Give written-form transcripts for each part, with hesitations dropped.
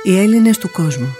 Οι Έλληνες του κόσμου.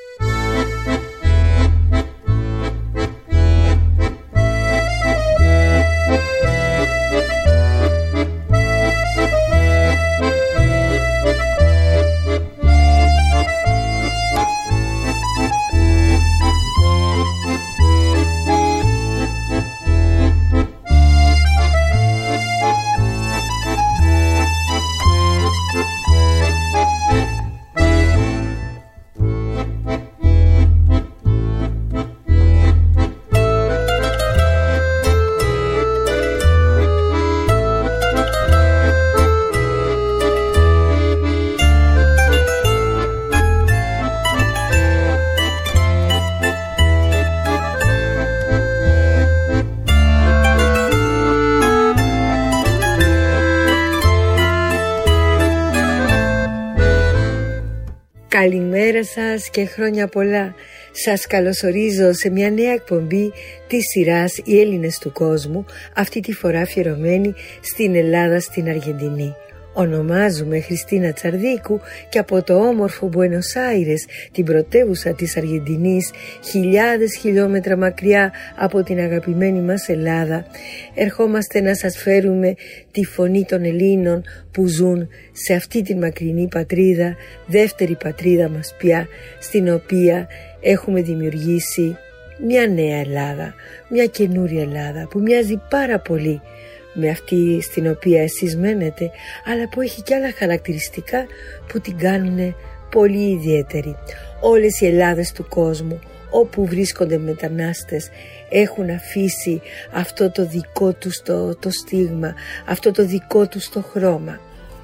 Καλημέρα σας και χρόνια πολλά. Σας καλωσορίζω σε μια νέα εκπομπή της σειράς «Οι Έλληνες του κόσμου», αυτή τη φορά αφιερωμένη στην Ελλάδα, στην Αργεντινή. Ονομάζουμε Χριστίνα Τσαρδίκου και από το όμορφο Μπουένος Άιρες, την πρωτεύουσα της Αργεντινής, χιλιάδες χιλιόμετρα μακριά από την αγαπημένη μας Ελλάδα, ερχόμαστε να σας φέρουμε τη φωνή των Ελλήνων που ζουν σε αυτή την μακρινή πατρίδα, δεύτερη πατρίδα μας πια, στην οποία έχουμε δημιουργήσει μια νέα Ελλάδα, μια καινούρια Ελλάδα που μοιάζει πάρα πολύ με αυτή στην οποία εσείς μένετε, αλλά που έχει και άλλα χαρακτηριστικά που την κάνουν πολύ ιδιαίτερη. Όλες οι Ελλάδες του κόσμου, όπου βρίσκονται μετανάστες, έχουν αφήσει αυτό το δικό τους το στίγμα, αυτό το δικό τους το χρώμα.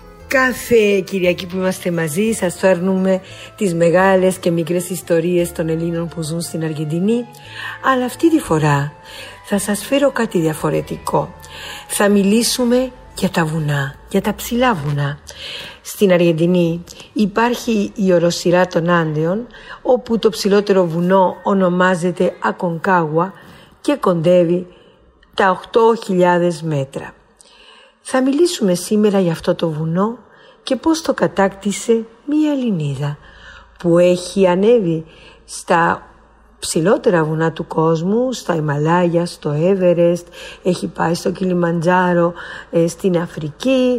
Κάθε Κυριακή που είμαστε μαζί σας φέρνουμε τις μεγάλες και μικρές ιστορίες των Ελλήνων που ζουν στην Αργεντινή, αλλά αυτή τη φορά θα σας φέρω κάτι διαφορετικό. Θα μιλήσουμε για τα βουνά, για τα ψηλά βουνά. Στην Αργεντινή υπάρχει η οροσειρά των Άντεων, όπου το ψηλότερο βουνό ονομάζεται Aconcagua και κοντεύει τα 8.000 μέτρα. Θα μιλήσουμε σήμερα για αυτό το βουνό και πώς το κατάκτησε μία Ελληνίδα που έχει ανέβει στα ψηλότερα βουνά του κόσμου, στα Ιμαλάγια, στο Έβερεστ, έχει πάει στο Κιλιμαντζάρο, στην Αφρική,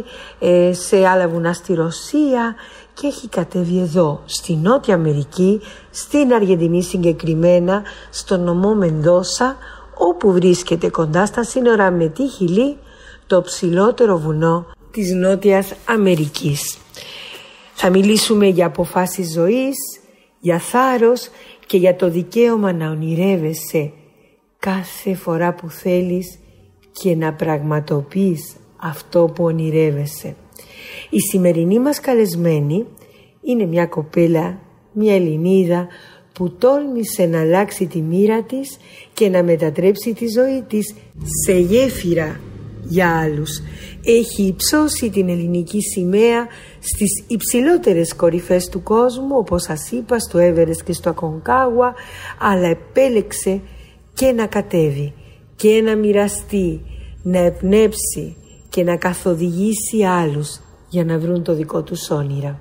σε άλλα βουνά στη Ρωσία και έχει κατέβει εδώ, στη Νότια Αμερική, στην Αργεντινή συγκεκριμένα, στο νομό Μεντόσα, όπου βρίσκεται κοντά στα σύνορα με τη Χιλή, το ψηλότερο βουνό της Νότιας Αμερικής. Θα μιλήσουμε για αποφάσεις ζωής, για θάρρος και για το δικαίωμα να ονειρεύεσαι κάθε φορά που θέλεις και να πραγματοποιείς αυτό που ονειρεύεσαι. Η σημερινή μας καλεσμένη είναι μια κοπέλα, μια Ελληνίδα που τόλμησε να αλλάξει τη μοίρα της και να μετατρέψει τη ζωή της σε γέφυρα για άλλους. Έχει υψώσει την ελληνική σημαία στις υψηλότερες κορυφές του κόσμου, όπως σας είπα, στο Έβερεστ και στο Aconcagua, αλλά επέλεξε και να κατέβει και να μοιραστεί, να εμπνεύσει και να καθοδηγήσει άλλους για να βρουν το δικό τους όνειρα.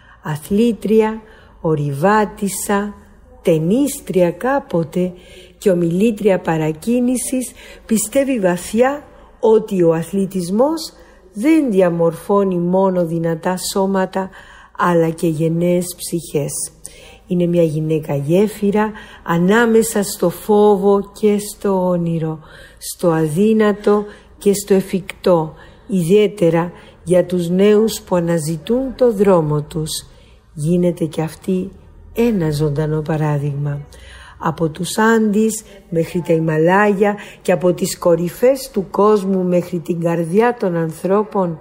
Αθλήτρια, ορειβάτισσα, ταινίστρια κάποτε και ομιλήτρια παρακίνησης, πιστεύει βαθιά ότι ο αθλητισμός δεν διαμορφώνει μόνο δυνατά σώματα αλλά και γενναίες ψυχές. Είναι μια γυναίκα γέφυρα ανάμεσα στο φόβο και στο όνειρο, στο αδύνατο και στο εφικτό, ιδιαίτερα για τους νέους που αναζητούν το δρόμο τους. Γίνεται και αυτή ένα ζωντανό παράδειγμα. Από τους Άντις μέχρι τα Ιμαλάγια και από τις κορυφές του κόσμου μέχρι την καρδιά των ανθρώπων,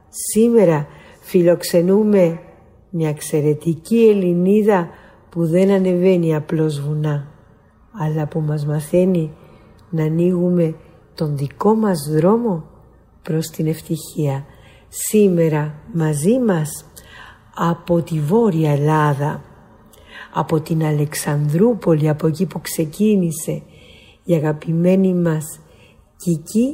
σήμερα φιλοξενούμε μια εξαιρετική Ελληνίδα που δεν ανεβαίνει απλώς βουνά, αλλά που μας μαθαίνει να ανοίγουμε τον δικό μας δρόμο προς την ευτυχία. Σήμερα μαζί μας από τη Βόρεια Ελλάδα, από την Αλεξανδρούπολη, από εκεί που ξεκίνησε η αγαπημένη μας Κική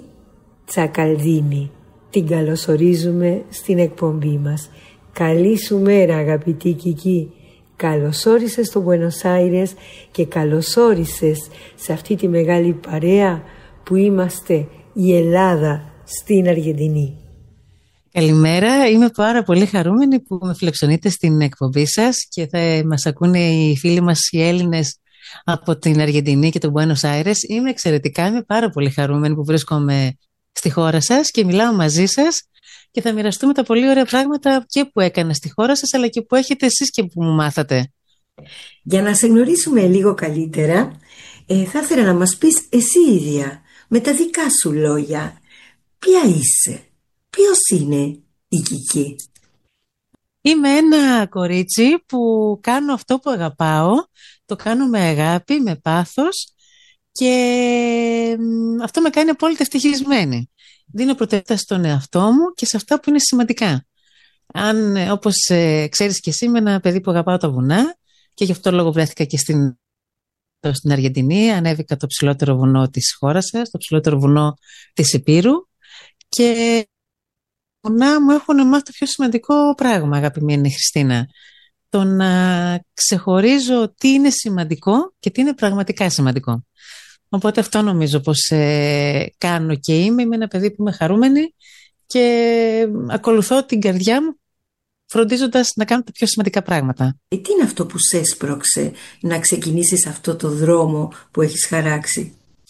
Τσακαλδίνη. Την καλωσορίζουμε στην εκπομπή μας. Καλή σου μέρα, αγαπητή Κική. Καλώς όρισες στο Buenos Aires και καλώς όρισες σε αυτή τη μεγάλη παρέα που είμαστε η Ελλάδα στην Αργεντινή. Καλημέρα, είμαι πάρα πολύ χαρούμενη που με φιλοξενείτε στην εκπομπή σας και θα μας ακούνε οι φίλοι μας οι Έλληνες από την Αργεντινή και τον Buenos Aires. Είμαι πάρα πολύ χαρούμενη που βρίσκομαι στη χώρα σας και μιλάω μαζί σας και θα μοιραστούμε τα πολύ ωραία πράγματα και που έκανα στη χώρα σας αλλά και που έχετε εσείς και που μου μάθατε. Για να σε γνωρίσουμε λίγο καλύτερα, θα ήθελα να μας πεις εσύ ίδια με τα δικά σου λόγια ποια είσαι, ποιος είναι η Κική. Είμαι ένα κορίτσι που κάνω αυτό που αγαπάω, το κάνω με αγάπη, με πάθος και αυτό με κάνει απόλυτα ευτυχισμένη. Δίνω προτεραιότητα στον εαυτό μου και σε αυτά που είναι σημαντικά. Όπως ξέρεις και εσύ, είμαι ένα παιδί που αγαπάω τα βουνά και γι' αυτό λόγο βρέθηκα και στην Αργεντινή. Ανέβηκα το ψηλότερο βουνό της χώρας σας, το ψηλότερο βουνό της Υπήρου και τα βουνά μου έχουν μάθει το πιο σημαντικό πράγμα, αγαπημένη Χριστίνα. Το να ξεχωρίζω τι είναι σημαντικό και τι είναι πραγματικά σημαντικό. Οπότε αυτό νομίζω πως κάνω και είμαι ένα παιδί που είμαι χαρούμενη και ακολουθώ την καρδιά μου φροντίζοντας να κάνω τα πιο σημαντικά πράγματα. Τι είναι αυτό που σε έσπρωξε να ξεκινήσεις αυτό το δρόμο που έχεις χαράξει?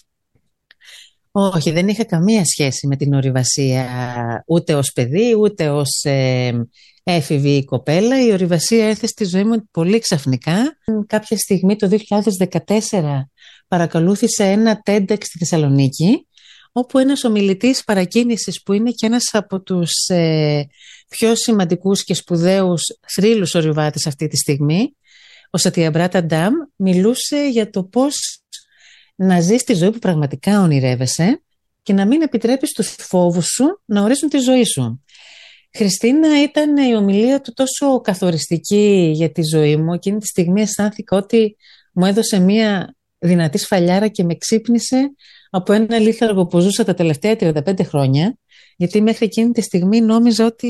Όχι, δεν είχα καμία σχέση με την ορειβασία ούτε ως παιδί ούτε ως έφηβη κοπέλα. Η ορειβασία έρθε στη ζωή μου πολύ ξαφνικά. Κάποια στιγμή το 2014 παρακολούθησα ένα TEDx στη Θεσσαλονίκη, όπου ένας ομιλητής παρακίνησης που είναι και ένας από τους πιο σημαντικούς και σπουδαίους θρύλους ορειβάτες αυτή τη στιγμή, ο Σατιαμπράτα Ντάμ, μιλούσε για το πώς να ζεις τη ζωή που πραγματικά ονειρεύεσαι και να μην επιτρέπεις τους φόβους σου να ορίζουν τη ζωή σου. Χριστίνα, ήταν η ομιλία του τόσο καθοριστική για τη ζωή μου. Εκείνη τη στιγμή αισθάνθηκα ότι μου έδωσε μία δυνατή σφαλιάρα και με ξύπνησε από ένα λίθαργο που ζούσα τα τελευταία 35 χρόνια, γιατί μέχρι εκείνη τη στιγμή νόμιζα ότι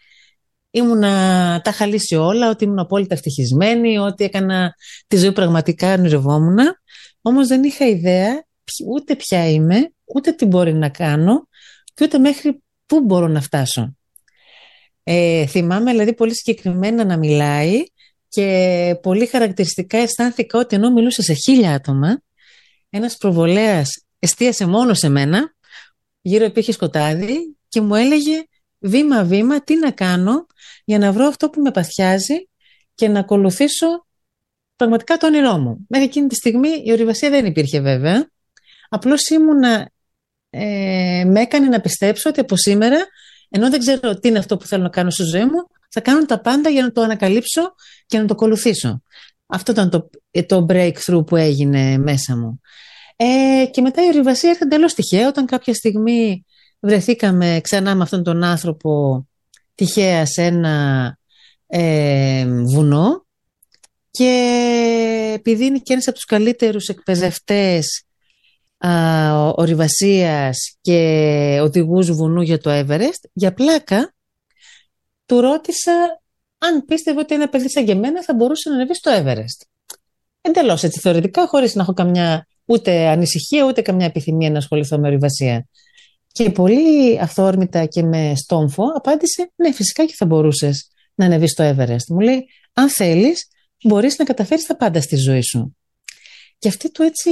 τα είχα λύσει όλα, ότι ήμουν απόλυτα ευτυχισμένη, ότι έκανα τη ζωή πραγματικά ονειρευόμουν. Όμως δεν είχα ιδέα ούτε ποια είμαι, ούτε τι μπορεί να κάνω και ούτε μέχρι πού μπορώ να φτάσω. Θυμάμαι δηλαδή πολύ συγκεκριμένα να μιλάει και πολύ χαρακτηριστικά αισθάνθηκα ότι ενώ μιλούσε σε 1000 άτομα, ένας προβολέας εστίασε μόνο σε μένα, γύρω υπήρχε σκοτάδι και μου έλεγε βήμα-βήμα τι να κάνω για να βρω αυτό που με παθιάζει και να ακολουθήσω πραγματικά το όνειρό μου. Μέχρι εκείνη τη στιγμή η ορειβασία δεν υπήρχε βέβαια, απλώς με έκανε να πιστέψω ότι από σήμερα, ενώ δεν ξέρω τι είναι αυτό που θέλω να κάνω στη ζωή μου, θα κάνω τα πάντα για να το ανακαλύψω και να το ακολουθήσω. Αυτό ήταν το breakthrough που έγινε μέσα μου. Και μετά η ορειβασία έρχεται εντελώς τυχαία, όταν κάποια στιγμή βρεθήκαμε ξανά με αυτόν τον άνθρωπο τυχαία σε ένα βουνό και επειδή είναι και ένας από τους καλύτερους εκπαιδευτές ορειβασίας και οδηγούς βουνού για το Everest, για πλάκα του ρώτησα αν πίστευε ότι ένα παιδί σαν και εμένα θα μπορούσε να ανεβεί στο Everest. Εντελώς έτσι θεωρητικά, χωρίς να έχω καμιά ούτε ανησυχία ούτε καμιά επιθυμία να ασχοληθώ με ορειβασία. Και πολύ αυθόρμητα και με στόμφο απάντησε ναι, φυσικά και θα μπορούσες να ανεβείς στο Everest. Μου λέει αν θέλεις μπορείς να καταφέρεις τα πάντα στη ζωή σου. Και αυτή του έτσι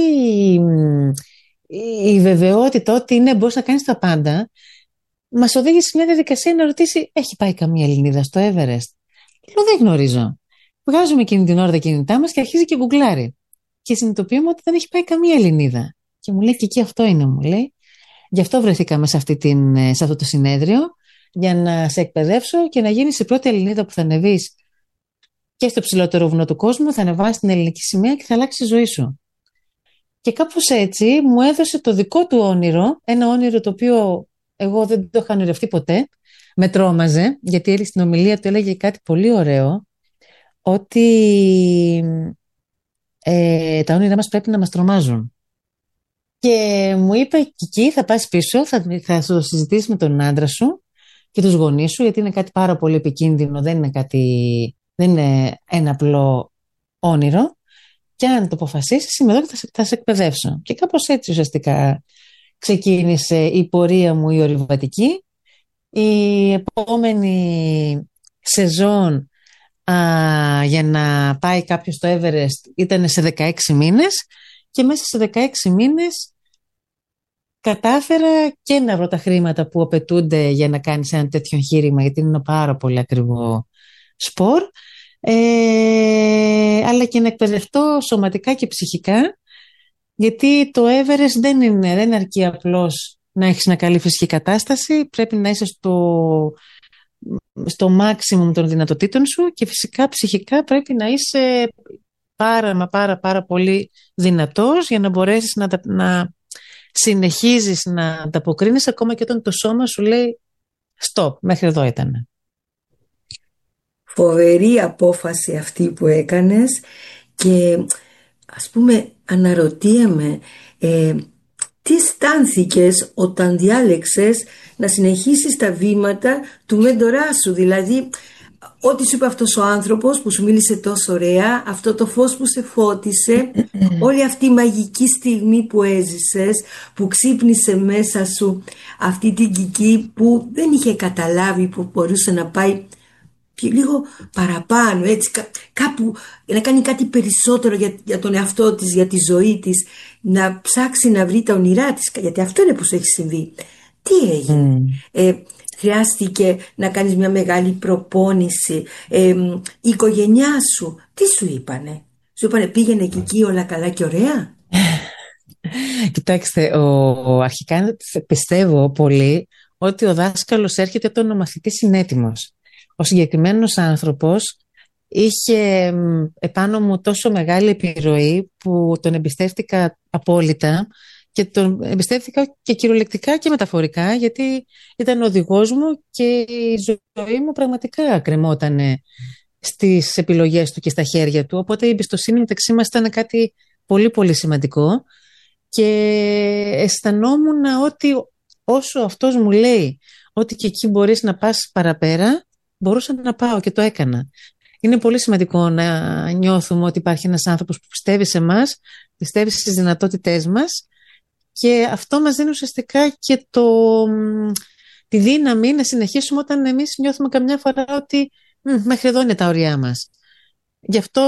η βεβαιότητα ότι ναι, μπορείς να κάνεις τα πάντα, μας οδήγησε σε μια διαδικασία να ρωτήσει έχει πάει καμία Ελληνίδα στο Everest? Και λέω δεν γνωρίζω. Βγάζουμε εκείνη την ώρα τα κινητά μας και αρχίζει και γκουγκλάρει. Και συνειδητοποιούμε ότι δεν έχει πάει καμία Ελληνίδα. Και μου λέει και εκεί αυτό είναι, μου λέει. Γι' αυτό βρεθήκαμε σε αυτό το συνέδριο, για να σε εκπαιδεύσω και να γίνεις η πρώτη Ελληνίδα που θα ανεβείς και στο ψηλότερο βουνό του κόσμου, θα ανεβάσεις την ελληνική σημαία και θα αλλάξει η ζωή σου. Και κάπως έτσι μου έδωσε το δικό του όνειρο, ένα όνειρο το οποίο εγώ δεν το είχα ονειρευτεί ποτέ. Με τρόμαζε, γιατί στην ομιλία του έλεγε κάτι πολύ ωραίο, ότι τα όνειρά μας πρέπει να μας τρομάζουν. Και μου είπε Κική, θα πας πίσω, θα το συζητήσεις με τον άντρα σου και τους γονείς σου, γιατί είναι κάτι πάρα πολύ επικίνδυνο, δεν είναι κάτι Δεν είναι ένα απλό όνειρο. Και αν το αποφασίσεις, είμαι εδώ και θα σε εκπαιδεύσω. Και κάπως έτσι ουσιαστικά ξεκίνησε η πορεία μου η ορειβατική. Η επόμενη σεζόν για να πάει κάποιος στο Everest ήταν σε 16 μήνες και μέσα σε 16 μήνες κατάφερα και να βρω τα χρήματα που απαιτούνται για να κάνεις ένα τέτοιο εγχείρημα, γιατί είναι ένα πάρα πολύ ακριβό σπορ, αλλά και να εκπαιδευτώ σωματικά και ψυχικά, γιατί το Everest δεν αρκεί απλώς να έχεις μια καλή φυσική κατάσταση, πρέπει να είσαι στο maximum των δυνατοτήτων σου και φυσικά ψυχικά πρέπει να είσαι πάρα πολύ δυνατός για να μπορέσεις να συνεχίζεις να ανταποκρίνεις ακόμα και όταν το σώμα σου λέει stop, μέχρι εδώ ήταν. Φοβερή απόφαση αυτή που έκανες και ας πούμε αναρωτιέμαι τι αισθάνθηκες όταν διάλεξες να συνεχίσεις τα βήματα του μέντορά σου, δηλαδή ό,τι σου είπε αυτός ο άνθρωπος που σου μίλησε τόσο ωραία, αυτό το φως που σε φώτισε, όλη αυτή η μαγική στιγμή που έζησες, που ξύπνησε μέσα σου αυτή την Κική που δεν είχε καταλάβει που μπορούσε να πάει λίγο παραπάνω, έτσι, κάπου να κάνει κάτι περισσότερο για τον εαυτό της, για τη ζωή της, να ψάξει να βρει τα όνειρά της, γιατί αυτό είναι που σου έχει συμβεί. Τι έγινε? Χρειάστηκε να κάνεις μια μεγάλη προπόνηση? Η οικογένειά σου τι σου είπανε? Σου είπανε πήγαινε εκεί όλα καλά και ωραία? Κοιτάξτε, αρχικά πιστεύω πολύ ότι ο δάσκαλος έρχεται όταν ο μαθητής είναι έτοιμος. Ο συγκεκριμένος άνθρωπος είχε επάνω μου τόσο μεγάλη επιρροή που τον εμπιστεύτηκα απόλυτα και τον εμπιστεύτηκα και κυριολεκτικά και μεταφορικά, γιατί ήταν ο οδηγός μου και η ζωή μου πραγματικά κρεμόταν στις επιλογές του και στα χέρια του, οπότε η εμπιστοσύνη μεταξύ μας ήταν κάτι πολύ σημαντικό και αισθανόμουν ότι όσο αυτός μου λέει ότι και εκεί μπορείς να πας παραπέρα, μπορούσα να πάω και το έκανα. Είναι πολύ σημαντικό να νιώθουμε ότι υπάρχει ένας άνθρωπος που πιστεύει σε εμάς, πιστεύει στις δυνατότητές μας και αυτό μας δίνει ουσιαστικά και τη δύναμη να συνεχίσουμε όταν εμείς νιώθουμε καμιά φορά ότι μέχρι εδώ είναι τα όρια μας. Γι' αυτό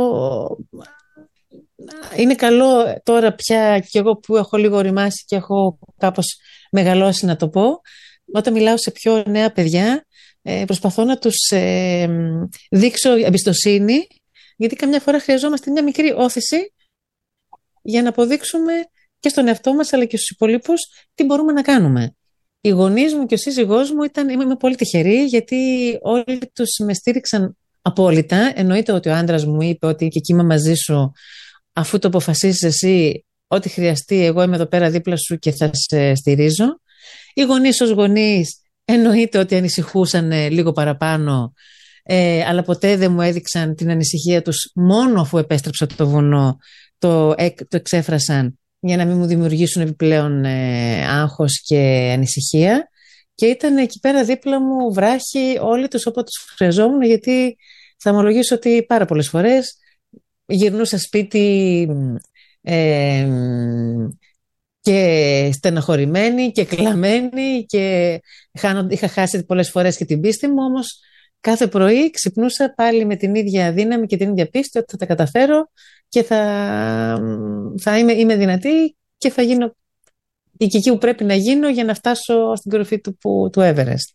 είναι καλό τώρα πια και εγώ που έχω λίγο οριμάσει και έχω κάπως μεγαλώσει να το πω, όταν μιλάω σε πιο νέα παιδιά, προσπαθώ να τους δείξω εμπιστοσύνη, γιατί καμιά φορά χρειαζόμαστε μια μικρή όθηση για να αποδείξουμε και στον εαυτό μας αλλά και στους υπολείπους τι μπορούμε να κάνουμε. Οι γονείς μου και ο σύζυγός μου είμαι πολύ τυχερή, γιατί όλοι τους με στήριξαν απόλυτα. Εννοείται ότι ο άντρας μου είπε ότι και εκεί είμαι μαζί σου, αφού το αποφασίσεις εσύ, ό,τι χρειαστεί εγώ είμαι εδώ πέρα δίπλα σου και θα σε στηρίζω. Οι γονείς ως γονείς εννοείται ότι ανησυχούσαν λίγο παραπάνω, αλλά ποτέ δεν μου έδειξαν την ανησυχία τους, μόνο αφού επέστρεψα το βουνό το εξέφρασαν για να μην μου δημιουργήσουν επιπλέον άγχος και ανησυχία, και ήταν εκεί πέρα δίπλα μου βράχοι όλοι τους όποτε τους χρειαζόμουν, γιατί θα ομολογήσω ότι πάρα πολλές φορές γυρνούσα σπίτι και στεναχωρημένη και κλαμμένη και είχα χάσει πολλές φορές και την πίστη μου, όμως κάθε πρωί ξυπνούσα πάλι με την ίδια δύναμη και την ίδια πίστη ότι θα τα καταφέρω και θα είμαι δυνατή και θα γίνω η Κική που πρέπει να γίνω για να φτάσω στην κορυφή του Everest.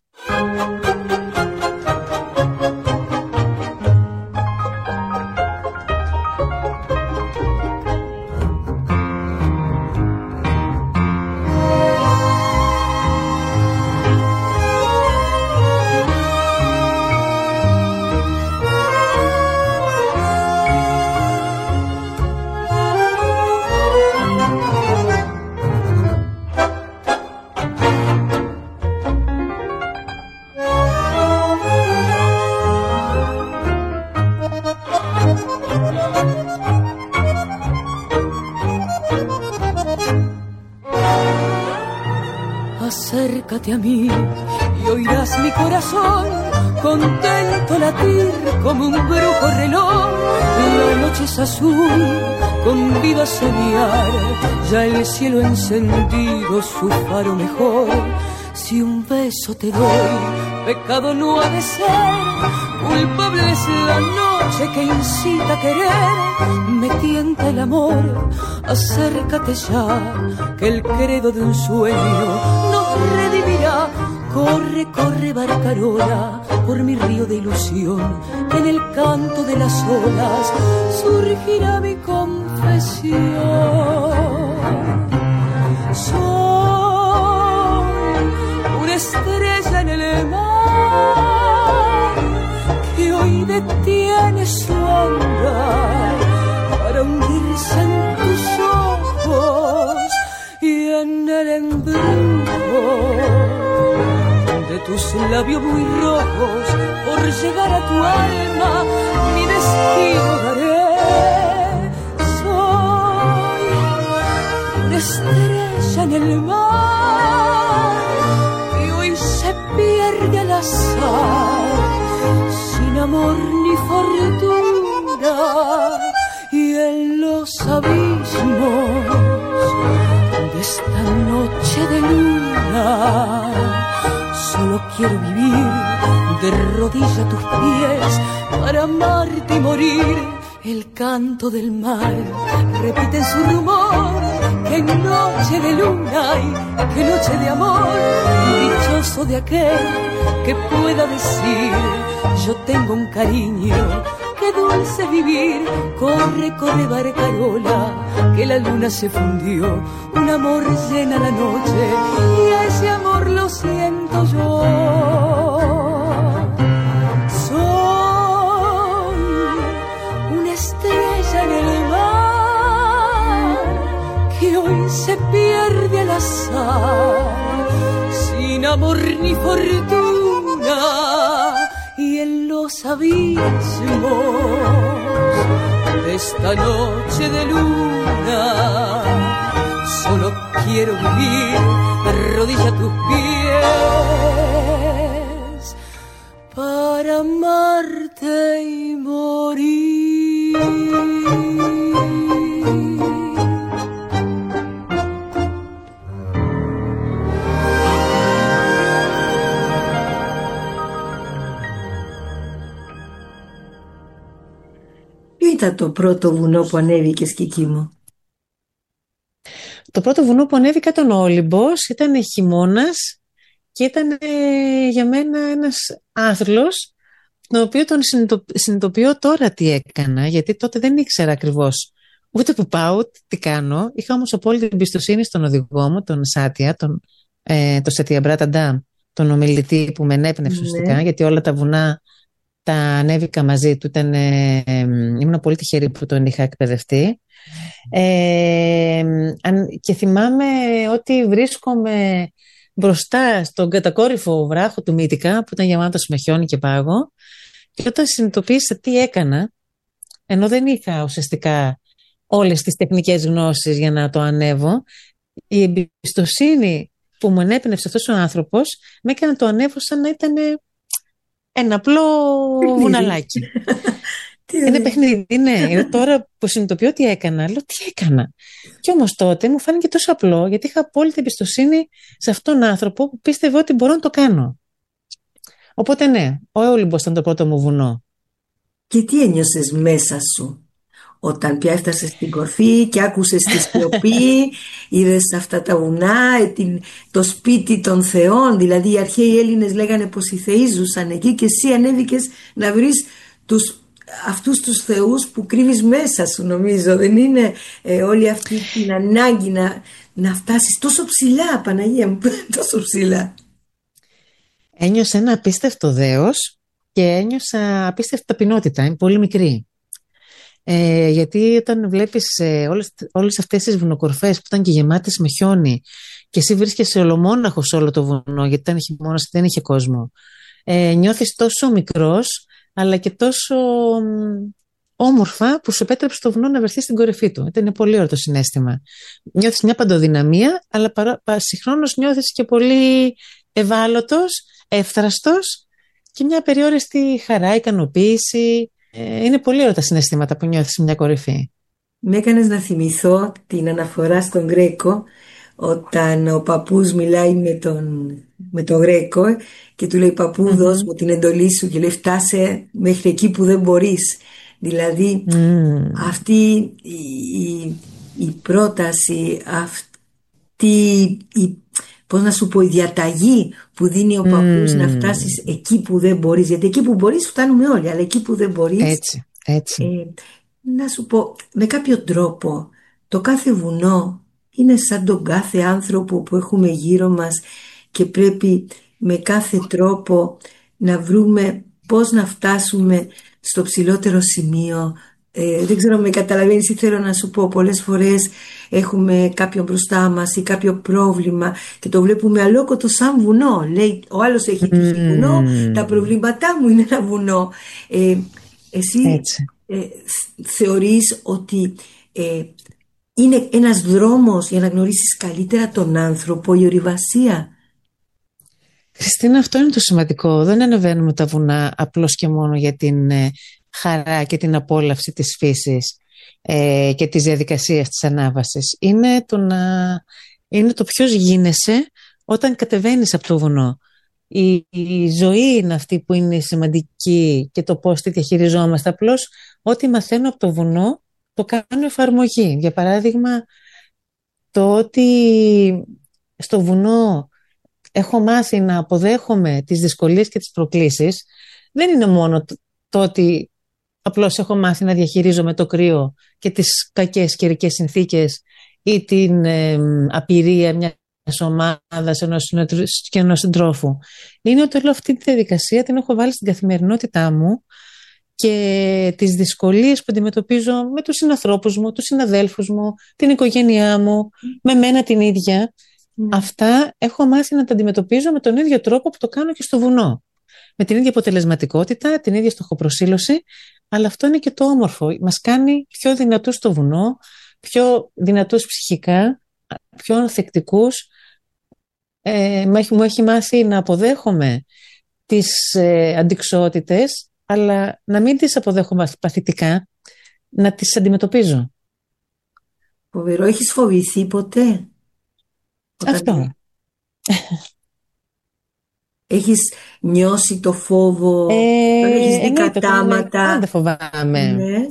Acércate a mí y oirás mi corazón contento latir como un brujo reloj. La noche es azul, con vida soñar, ya el cielo encendido su faro mejor. Si un beso te doy, pecado no ha de ser, culpable es la noche que incita a querer. Me tienta el amor, acércate ya, que el credo de un sueño nos redimirá. Corre, corre, barcarola, por mi río de ilusión, que en el canto de las olas surgirá mi confesión. Soy una estrella en el mar que hoy detiene su andar para hundirse en tus ojos y en el embrujo de tus labios muy rojos. Por llegar a tu alma mi destino daré. Soy una estrella en el mar que hoy se pierde al azar, sin amor ni fortuna, y en los abismos de esta noche de luna solo quiero vivir de rodillas a tus pies para amarte y morir. El canto del mar repite en su rumor que noche de luna y que noche de amor. Dichoso de aquel que pueda decir yo tengo un cariño, qué dulce vivir. Corre, corre, barcarola, que la luna se fundió, un amor llena la noche y a ese amor lo siento yo. Soy una estrella en el mar que hoy se pierde al azar, sin amor ni fortuna, y en los abismos de esta noche de luna solo quiero vivir de rodillas a tus pies para amarte y morir. Ποιο ήταν το πρώτο βουνό που ανέβηκες, Κική μου? Το πρώτο βουνό που ανέβηκα ήταν ο Όλυμπος, ήταν χειμώνας και ήταν για μένα ένας άθλος, τον οποίο τον συνειδητοποιώ τώρα τι έκανα, γιατί τότε δεν ήξερα ακριβώς ούτε που πάω, ούτε τι κάνω. Είχα όμως απόλυτη εμπιστοσύνη στον οδηγό μου, τον Σάτια, τον Σάτια Μπράταντα, τον ομιλητή που με ενέπνευσε ουσιαστικά, γιατί όλα τα βουνά τα ανέβηκα μαζί του. Ήμουν πολύ τυχερή που τον είχα εκπαιδευτεί. Και θυμάμαι ότι βρίσκομαι μπροστά στον κατακόρυφο βράχο του Μύτικα, που ήταν γεμάτος με χιόνι και πάγο, και όταν συνειδητοποίησα τι έκανα, ενώ δεν είχα ουσιαστικά όλες τις τεχνικές γνώσεις για να το ανέβω, η εμπιστοσύνη που μου ενέπνευσε αυτός ο άνθρωπος με έκανε να το ανέβω σαν να ήταν ένα απλό βουναλάκι. Είναι παιχνίδι, ναι. Τώρα που συνειδητοποιώ τι έκανα, λέω τι έκανα. Και όμως τότε μου φάνηκε τόσο απλό, γιατί είχα απόλυτη εμπιστοσύνη σε αυτόν τον άνθρωπο που πίστευε ότι μπορώ να το κάνω. Οπότε ναι, ο Όλυμπος ήταν το πρώτο μου βουνό. Και τι ένιωσες μέσα σου όταν πια έφτασες στην κορφή και άκουσες τη σιωπή, είδες αυτά τα βουνά, το σπίτι των θεών? Δηλαδή οι αρχαίοι Έλληνες λέγανε πως οι θεοί ζούσαν εκεί και εσύ ανέβηκες να βρεις αυτούς τους θεούς που κρύβεις μέσα σου, νομίζω. Δεν είναι όλη αυτή την ανάγκη να φτάσεις τόσο ψηλά, Παναγία μου, τόσο ψηλά? Ένιωσα ένα απίστευτο δέος και ένιωσα απίστευτη ταπεινότητα. Είμαι πολύ μικρή. Γιατί όταν βλέπεις όλες αυτές τις βουνοκορφές που ήταν και γεμάτες με χιόνι και εσύ βρίσκεσαι ολομόναχος σε όλο το βουνό, γιατί ήταν χειμώνας, δεν είχε κόσμο, νιώθεις τόσο μικρός, αλλά και τόσο όμορφα που σου επέτρεψε το βουνό να βρεθεί στην κορυφή του. Ήταν πολύ ωραίο το συναίσθημα. Νιώθεις μια παντοδυναμία, αλλά συγχρόνως νιώθεις και πολύ ευάλωτος, εύθραστος και μια απεριόριστη χαρά, ικανοποίηση. Είναι πολύ ωραία τα συναισθήματα που νιώθεις σε μια κορυφή. Με έκανες να θυμηθώ την αναφορά στον Γκρέκο, όταν ο παππούς μιλάει με τον Γκρέκο και του λέει παππού δώσ' μου την εντολή σου, και λέει φτάσε μέχρι εκεί που δεν μπορείς. Δηλαδή αυτή η πρόταση, πώς να σου πω, η διαταγή που δίνει ο παππούς να φτάσεις εκεί που δεν μπορείς, γιατί εκεί που μπορείς φτάνουμε όλοι, αλλά εκεί που δεν μπορείς, έτσι. Να σου πω, με κάποιο τρόπο το κάθε βουνό είναι σαν τον κάθε άνθρωπο που έχουμε γύρω μας και πρέπει με κάθε τρόπο να βρούμε πώς να φτάσουμε στο ψηλότερο σημείο. Δεν ξέρω αν με καταλαβαίνεις τι θέλω να σου πω. Πολλές φορές έχουμε κάποιον μπροστά μας ή κάποιο πρόβλημα και το βλέπουμε αλόκοτο σαν βουνό. Λέει ο άλλος έχει τύχει βουνό, τα προβλήματά μου είναι ένα βουνό. Εσύ θεωρείς ότι είναι ένας δρόμος για να γνωρίσεις καλύτερα τον άνθρωπο, η ορειβασία? Χριστίνα, αυτό είναι το σημαντικό. Δεν ανεβαίνουμε τα βουνά απλώς και μόνο για την χαρά και την απόλαυση της φύσης και της διαδικασίας της ανάβασης. Είναι το ποιος γίνεσαι όταν κατεβαίνεις από το βουνό. Η ζωή είναι αυτή που είναι σημαντική και το πώς τη διαχειριζόμαστε. Απλώς ό,τι μαθαίνω από το βουνό το κάνω εφαρμογή. Για παράδειγμα, το ότι στο βουνό έχω μάθει να αποδέχομαι τις δυσκολίες και τις προκλήσεις, δεν είναι μόνο το ότι απλώς έχω μάθει να διαχειρίζομαι το κρύο και τις κακές καιρικές συνθήκες ή την απειρία μιας ομάδας, ενός συντρόφου. Είναι ότι όλη αυτή τη διαδικασία την έχω βάλει στην καθημερινότητά μου και τις δυσκολίες που αντιμετωπίζω με τους συνανθρώπους μου, τους συναδέλφους μου, την οικογένειά μου, με μένα την ίδια. Αυτά έχω μάθει να τα αντιμετωπίζω με τον ίδιο τρόπο που το κάνω και στο βουνό. Με την ίδια αποτελεσματικότητα, την ίδια στοχοπροσήλωση, αλλά αυτό είναι και το όμορφο. Μας κάνει πιο δυνατούς στο βουνό, πιο δυνατούς ψυχικά, πιο ανθεκτικούς. Μου έχει μάθει να αποδέχομαι τις αντιξότητες, αλλά να μην τις αποδέχομαι παθητικά, να τις αντιμετωπίζω. Φοβερό. Έχεις φοβηθεί ποτέ? Αυτό. Έχεις νιώσει το φόβο, τον έχεις δει κατάματα? Πάντα φοβάμαι. Ναι.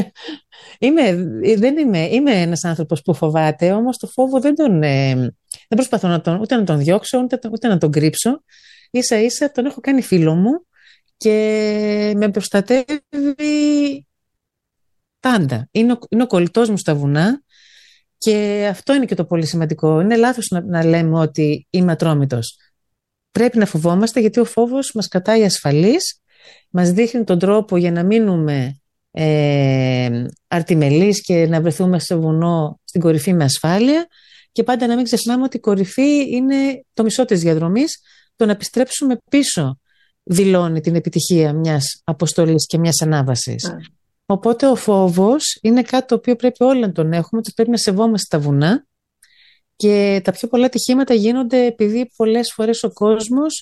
Είμαι ένας άνθρωπος που φοβάται, όμως το φόβο δεν προσπαθώ ούτε να τον διώξω, ούτε να τον κρύψω. Ίσα ίσα τον έχω κάνει φίλο μου και με προστατεύει πάντα. Είναι ο κολλητός μου στα βουνά και αυτό είναι και το πολύ σημαντικό. Είναι λάθος να λέμε ότι είμαι ατρόμητος. Πρέπει να φοβόμαστε, γιατί ο φόβος μας κρατάει ασφαλείς, μας δείχνει τον τρόπο για να μείνουμε αρτιμελείς και να βρεθούμε στο βουνό στην κορυφή με ασφάλεια, και πάντα να μην ξεχνάμε ότι η κορυφή είναι το μισό της διαδρομής. Το να επιστρέψουμε πίσω δηλώνει την επιτυχία μιας αποστολής και μιας ανάβασης. Οπότε ο φόβος είναι κάτι το οποίο πρέπει όλοι να τον έχουμε, ότι πρέπει να σεβόμαστε τα βουνά, και τα πιο πολλά ατυχήματα γίνονται επειδή πολλές φορές ο κόσμος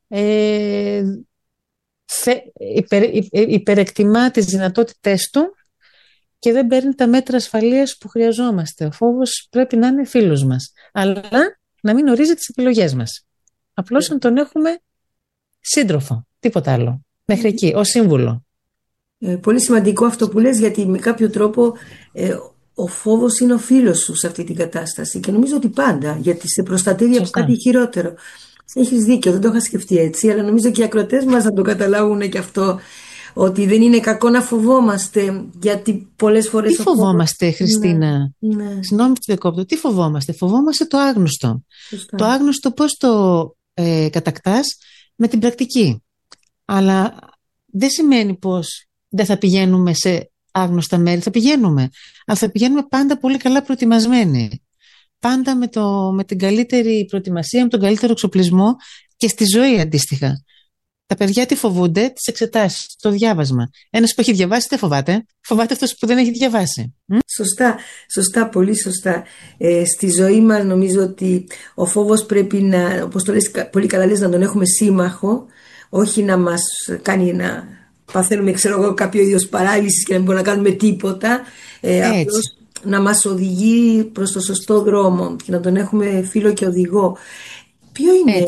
υπερεκτιμά τις δυνατότητές του και δεν παίρνει τα μέτρα ασφαλείας που χρειαζόμαστε. Ο φόβος πρέπει να είναι φίλος μας, αλλά να μην ορίζει τις επιλογές μας. Απλώς να τον έχουμε σύντροφο, τίποτα άλλο. Μέχρι εκεί, ως σύμβουλο. Πολύ σημαντικό αυτό που λες, γιατί με κάποιο τρόπο ο φόβος είναι ο φίλος σου σε αυτή την κατάσταση, και νομίζω ότι πάντα, γιατί σε προστατεύει από κάτι χειρότερο. Έχεις δίκιο, δεν το είχα σκεφτεί έτσι, αλλά νομίζω και οι ακροατές μας να το καταλάβουν και αυτό, ότι δεν είναι κακό να φοβόμαστε, γιατί πολλές φορές... Τι φοβόμαστε, Χριστίνα? Ναι. Συγγνώμη που διακόπτω. Τι φοβόμαστε? Φοβόμαστε το άγνωστο. Σωστά. Το άγνωστο πώς το κατακτάς? Με την πρακτική. Αλλά δεν σημαίνει πως δεν θα πηγαίνουμε σε άγνωστα μέρη. Θα πηγαίνουμε. Αλλά θα πηγαίνουμε πάντα πολύ καλά προετοιμασμένοι. Πάντα με την καλύτερη προετοιμασία, με τον καλύτερο εξοπλισμό, και στη ζωή αντίστοιχα. Τα παιδιά τι φοβούνται? Τις εξετάσεις, το διάβασμα. Ένας που έχει διαβάσει δεν φοβάται. Φοβάται αυτός που δεν έχει διαβάσει. Σωστά, σωστά, πολύ σωστά. Στη ζωή μας νομίζω ότι ο φόβος πρέπει να, όπως το λες πολύ καλά λες, να τον έχουμε σύμμαχο, όχι να μας κάνει να παθαίνουμε, ξέρω εγώ, κάποιο είδος παράλυσης και να μην μπορούμε να κάνουμε τίποτα. Απλώς να μας οδηγεί προς το σωστό δρόμο και να τον έχουμε φίλο και οδηγό. Ποιο είναι,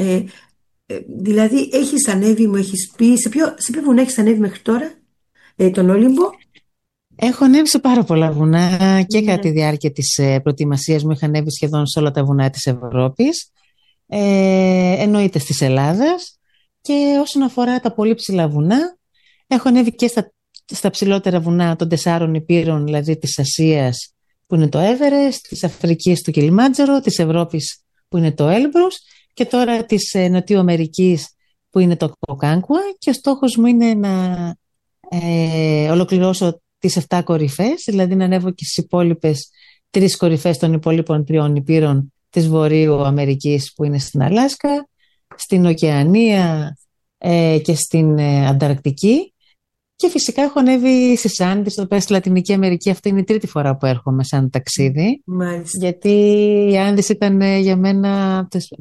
δηλαδή έχεις ανέβει, μου έχεις πει, σε ποιο βουνό έχεις ανέβει μέχρι τώρα, τον Όλυμπο? Έχω ανέβει σε πάρα πολλά βουνά και κατά τη διάρκεια της προετοιμασίας μου είχα ανέβει σχεδόν σε όλα τα βουνά της Ευρώπης, εννοείται της Ελλάδας, και όσον αφορά τα πολύ ψηλά βουνά, έχω ανέβει και στα ψηλότερα βουνά των 4 υπήρων, δηλαδή της Ασίας που είναι το Έβερεστ, της Αφρικής του Κιλιμάντζαρο, της Ευρώπης που είναι το Έλμπρους και τώρα της Νοτιού Αμερικής που είναι το Κοκάνκουα, και ο στόχος μου είναι να ολοκληρώσω τις 7 κορυφές, δηλαδή να ανέβω και στις υπόλοιπες 3 κορυφές των υπόλοιπων 3 υπήρων της Βορείου Αμερικής που είναι στην Αλάσκα, στην Οκεανία και στην Ανταρκτική, και φυσικά έχω ανέβει στις Άνδες, εδώ πέρα στη Λατινική Αμερική. Αυτή είναι η 3η φορά που έρχομαι σαν ταξίδι. Μάλιστα. Γιατί οι Άνδες ήταν για μένα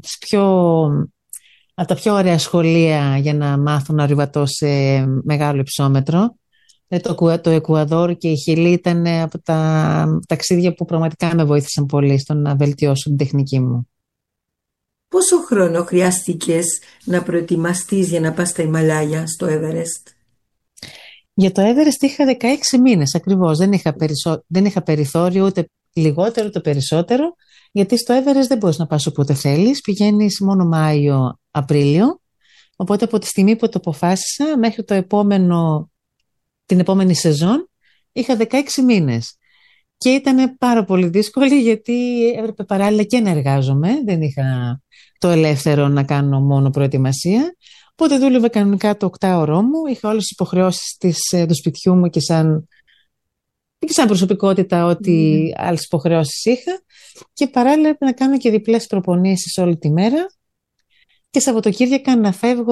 από τα πιο ωραία σχολεία για να μάθω να ορειβατώ σε μεγάλο υψόμετρο. Το Εκουαδόρ και η Χιλή ήταν από τα ταξίδια που πραγματικά με βοήθησαν πολύ στο να βελτιώσω την τεχνική μου. Πόσο χρόνο χρειάστηκες να προετοιμαστείς για να πας στα Ιμαλάια, στο Έβερεστ? Για το Έβερεστ είχα 16 μήνες ακριβώς. Δεν είχα περιθώριο ούτε λιγότερο ούτε περισσότερο, γιατί στο Έβερεστ δεν μπορείς να πας όποτε θέλεις. Πηγαίνεις μόνο Μάιο-Απρίλιο. Οπότε από τη στιγμή που το αποφάσισα μέχρι την επόμενη σεζόν είχα 16 μήνες. Και ήταν πάρα πολύ δύσκολη, γιατί έπρεπε παράλληλα και να εργάζομαι. Δεν είχα το ελεύθερο να κάνω μόνο προετοιμασία. Οπότε δούλευα κανονικά το 8ωρό μου. Είχα όλες τις υποχρεώσεις του σπιτιού μου και σαν προσωπικότητα ό,τι άλλες υποχρεώσεις είχα. Και παράλληλα έπρεπε να κάνω και διπλές προπονήσεις όλη τη μέρα. Και Σαββατοκύριακα να φεύγω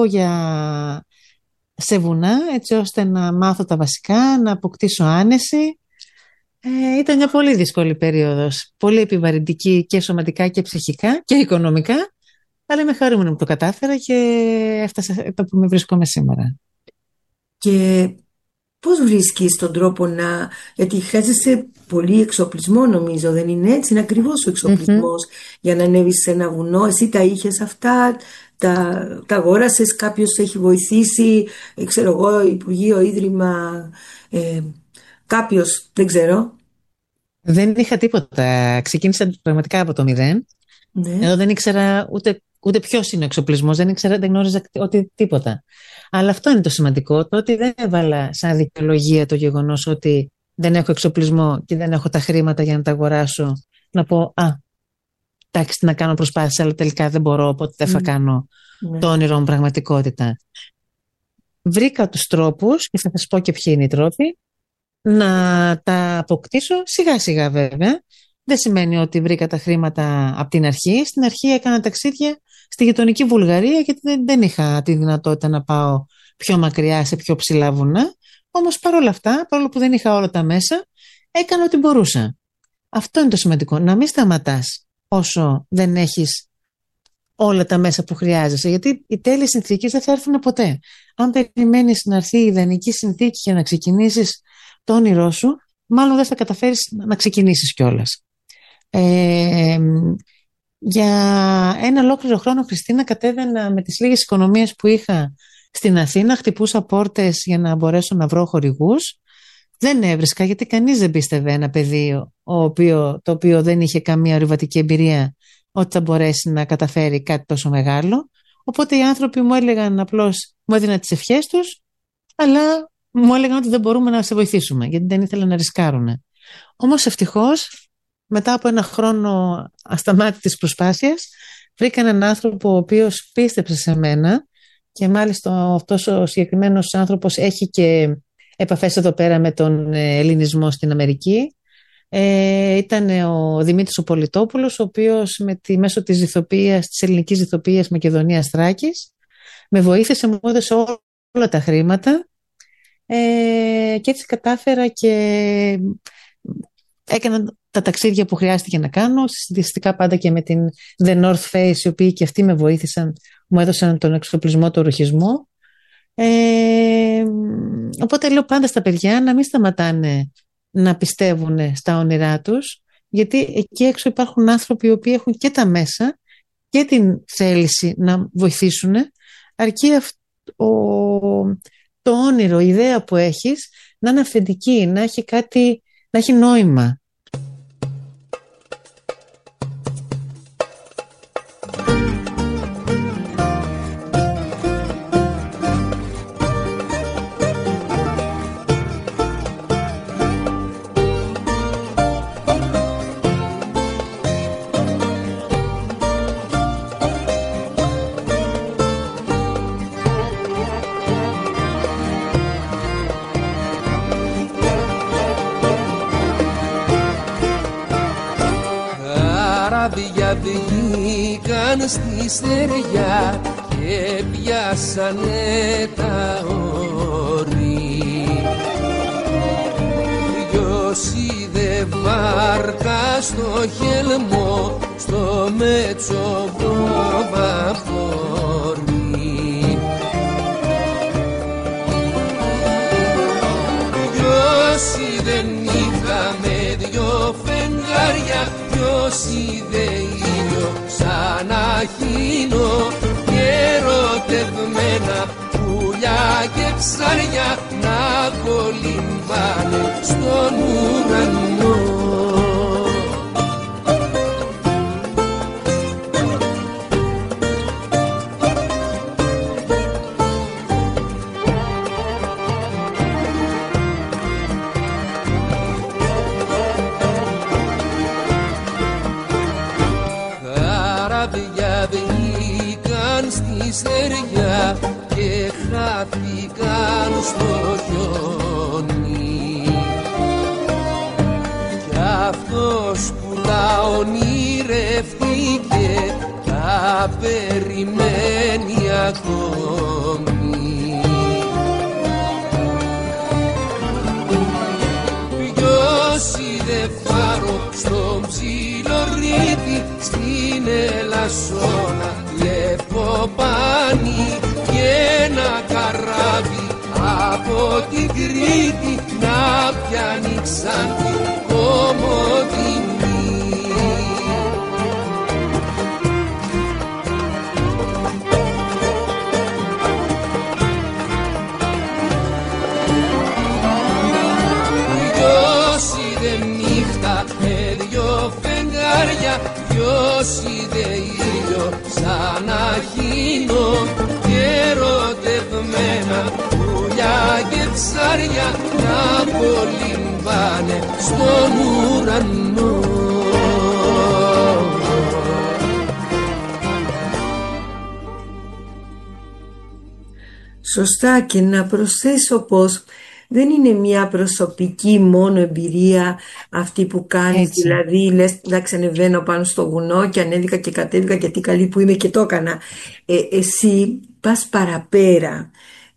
σε βουνά, έτσι ώστε να μάθω τα βασικά, να αποκτήσω άνεση. Ήταν μια πολύ δύσκολη περίοδος. Πολύ επιβαρυντική και σωματικά και ψυχικά και οικονομικά. Αλλά είμαι χαρούμενη που το κατάφερα και έφτασα εδώ που με βρίσκομαι σήμερα. Και πώς βρίσκεις τον τρόπο γιατί χρειάζεσαι πολύ εξοπλισμό, νομίζω, δεν είναι έτσι? Είναι ακριβώς ο εξοπλισμός για να ανέβεις σε ένα βουνό. Εσύ τα είχες αυτά, τα αγόρασες, κάποιος έχει βοηθήσει, ξέρω εγώ, Υπουργείο, Ίδρυμα, κάποιος, δεν ξέρω? Δεν είχα τίποτα. Ξεκίνησα πραγματικά από το 0. Εδώ δεν ήξερα ούτε ποιος είναι ο εξοπλισμός, δεν γνώριζα τίποτα. Αλλά αυτό είναι το σημαντικό, το ότι δεν έβαλα σαν δικαιολογία το γεγονός ότι δεν έχω εξοπλισμό και δεν έχω τα χρήματα για να τα αγοράσω. Να πω, εντάξει, να κάνω προσπάθεια, αλλά τελικά δεν μπορώ, οπότε δεν θα κάνω το όνειρό μου πραγματικότητα. Βρήκα τους τρόπους, και θα σας πω και ποιοι είναι οι τρόποι, να τα αποκτήσω σιγά σιγά βέβαια. Δεν σημαίνει ότι βρήκα τα χρήματα από την αρχή. Στην αρχή έκανα ταξίδια στη γειτονική Βουλγαρία, γιατί δεν είχα τη δυνατότητα να πάω πιο μακριά σε πιο ψηλά βουνά. Όμως παρόλα αυτά, παρόλο που δεν είχα όλα τα μέσα, έκανα ό,τι μπορούσα. Αυτό είναι το σημαντικό. Να μην σταματάς όσο δεν έχεις όλα τα μέσα που χρειάζεσαι, γιατί οι τέλειες συνθήκες δεν θα έρθουν ποτέ. Αν περιμένεις να έρθει η ιδανική συνθήκη για να ξεκινήσεις το όνειρό σου, μάλλον δεν θα καταφέρεις να ξεκινήσεις κιόλας. Για ένα ολόκληρο χρόνο, Χριστίνα, κατέβαινα με τις λίγες οικονομίες που είχα στην Αθήνα, χτυπούσα πόρτες για να μπορέσω να βρω χορηγούς. Δεν έβρισκα, γιατί κανείς δεν πίστευε ένα παιδί το οποίο δεν είχε καμία ορειβατική εμπειρία ότι θα μπορέσει να καταφέρει κάτι τόσο μεγάλο. Οπότε οι άνθρωποι μου έλεγαν απλώς, μου έδιναν τις ευχές τους, αλλά μου έλεγαν ότι δεν μπορούμε να σε βοηθήσουμε, γιατί δεν ήθελαν να ρισκάρουν. Όμως ευτυχώς, μετά από ένα χρόνο ασταμάτητης προσπάθειας, βρήκα έναν άνθρωπο ο οποίος πίστεψε σε μένα, και μάλιστα αυτός ο συγκεκριμένος άνθρωπος έχει και επαφές εδώ πέρα με τον ελληνισμό στην Αμερική. Ήταν ο Δημήτρης ο Πολιτόπουλος, ο οποίος μέσω της ελληνικής ηθοποιίας Μακεδονίας Θράκης Με βοήθησε, μου έδωσε όλα τα χρήματα και έτσι κατάφερα και έκανα τα ταξίδια που χρειάστηκε να κάνω, συνδυαστικά πάντα και με την The North Face, οι οποίοι και αυτοί με βοήθησαν, μου έδωσαν τον εξοπλισμό, τον ρουχισμό. Οπότε λέω πάντα στα παιδιά να μην σταματάνε να πιστεύουν στα όνειρά τους, γιατί εκεί έξω υπάρχουν άνθρωποι οι οποίοι έχουν και τα μέσα και την θέληση να βοηθήσουν, αρκεί το όνειρο, η ιδέα που έχεις να είναι αυθεντική, να έχει κάτι, να έχει νόημα. Βγήκαν στη στεριά και πιάσανε τα όρη. Ποιος είδε βάρκα στο χελμό, στο μέτσοβο βαπόρι. Ποιος είδε νύχτα με δυο φεγγάρια, ποιος είδε ήλιο σαν αχίνο και ερωτευμένα πουλιά και ψάρια να κολυμπάνε στον ουρανό. Στεριά και χάθηκαν στο χιόνι. Κι αυτός που τα ονειρευτήκε τα περιμένει ακόμη. Ποιος είδε φάρο στον ψιλορρίτη, στην Ελασσόνα λεποπάνι και ένα καράβι από την Κρήτη να πιάνει Ξάνθη Κομοτηνή. Ποιος είδε νύχτα με δυο φεγγάρια, ποιος είδε ήλιο σαν αχίνο και ερωτευμένα πουλιά και ψάρια να κολυμπάνε στον ουρανό. Σωστά, και να προσθέσω πως δεν είναι μια προσωπική μόνο εμπειρία αυτή που κάνεις. Έτσι. Δηλαδή λες, εντάξει, ανεβαίνω πάνω στο βουνό και ανέβηκα και κατέβηκα και τι καλή που είμαι και το έκανα. Εσύ πας παραπέρα,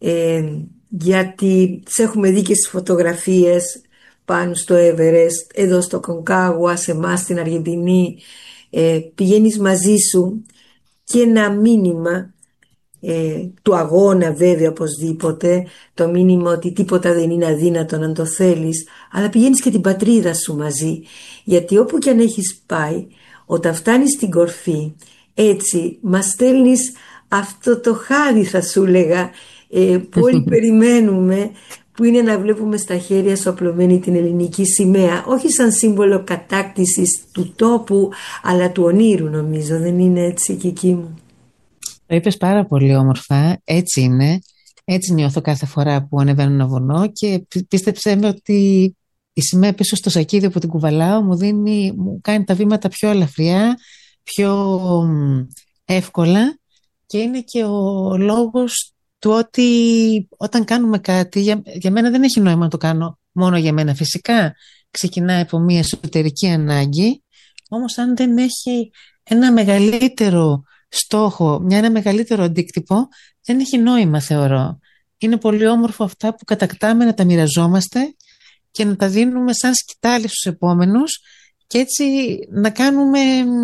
γιατί τις έχουμε δει και στις φωτογραφίες πάνω στο Everest, εδώ στο Κονκάγουα, σε εμάς στην Αργεντινή. Πηγαίνεις μαζί σου και ένα μήνυμα του αγώνα, βέβαια, οπωσδήποτε, το μήνυμα ότι τίποτα δεν είναι αδύνατο αν το θέλεις, αλλά πηγαίνεις και την πατρίδα σου μαζί, γιατί όπου και αν έχεις πάει, όταν φτάνεις στην κορφή, έτσι μας στέλνεις αυτό το χάδι, θα σου έλεγα, που όλοι περιμένουμε, που είναι να βλέπουμε στα χέρια σου απλωμένη την ελληνική σημαία, όχι σαν σύμβολο κατάκτησης του τόπου, αλλά του ονείρου, νομίζω. Δεν είναι έτσι, Κική μου? Το είπες πάρα πολύ όμορφα, έτσι είναι, έτσι νιώθω κάθε φορά που ανεβαίνω ένα βουνό και πίστεψέ με ότι η σημαία πίσω στο σακίδιο που την κουβαλάω μου κάνει τα βήματα πιο ελαφριά, πιο εύκολα, και είναι και ο λόγος του ότι όταν κάνουμε κάτι, για μένα δεν έχει νόημα να το κάνω μόνο για μένα. Φυσικά ξεκινάει από μια εσωτερική ανάγκη, όμως αν δεν έχει ένα μεγαλύτερο στόχο, ένα μεγαλύτερο αντίκτυπο, δεν έχει νόημα, θεωρώ. Είναι πολύ όμορφο αυτά που κατακτάμε να τα μοιραζόμαστε και να τα δίνουμε σαν σκητάλη στους επόμενους και έτσι να κάνουμε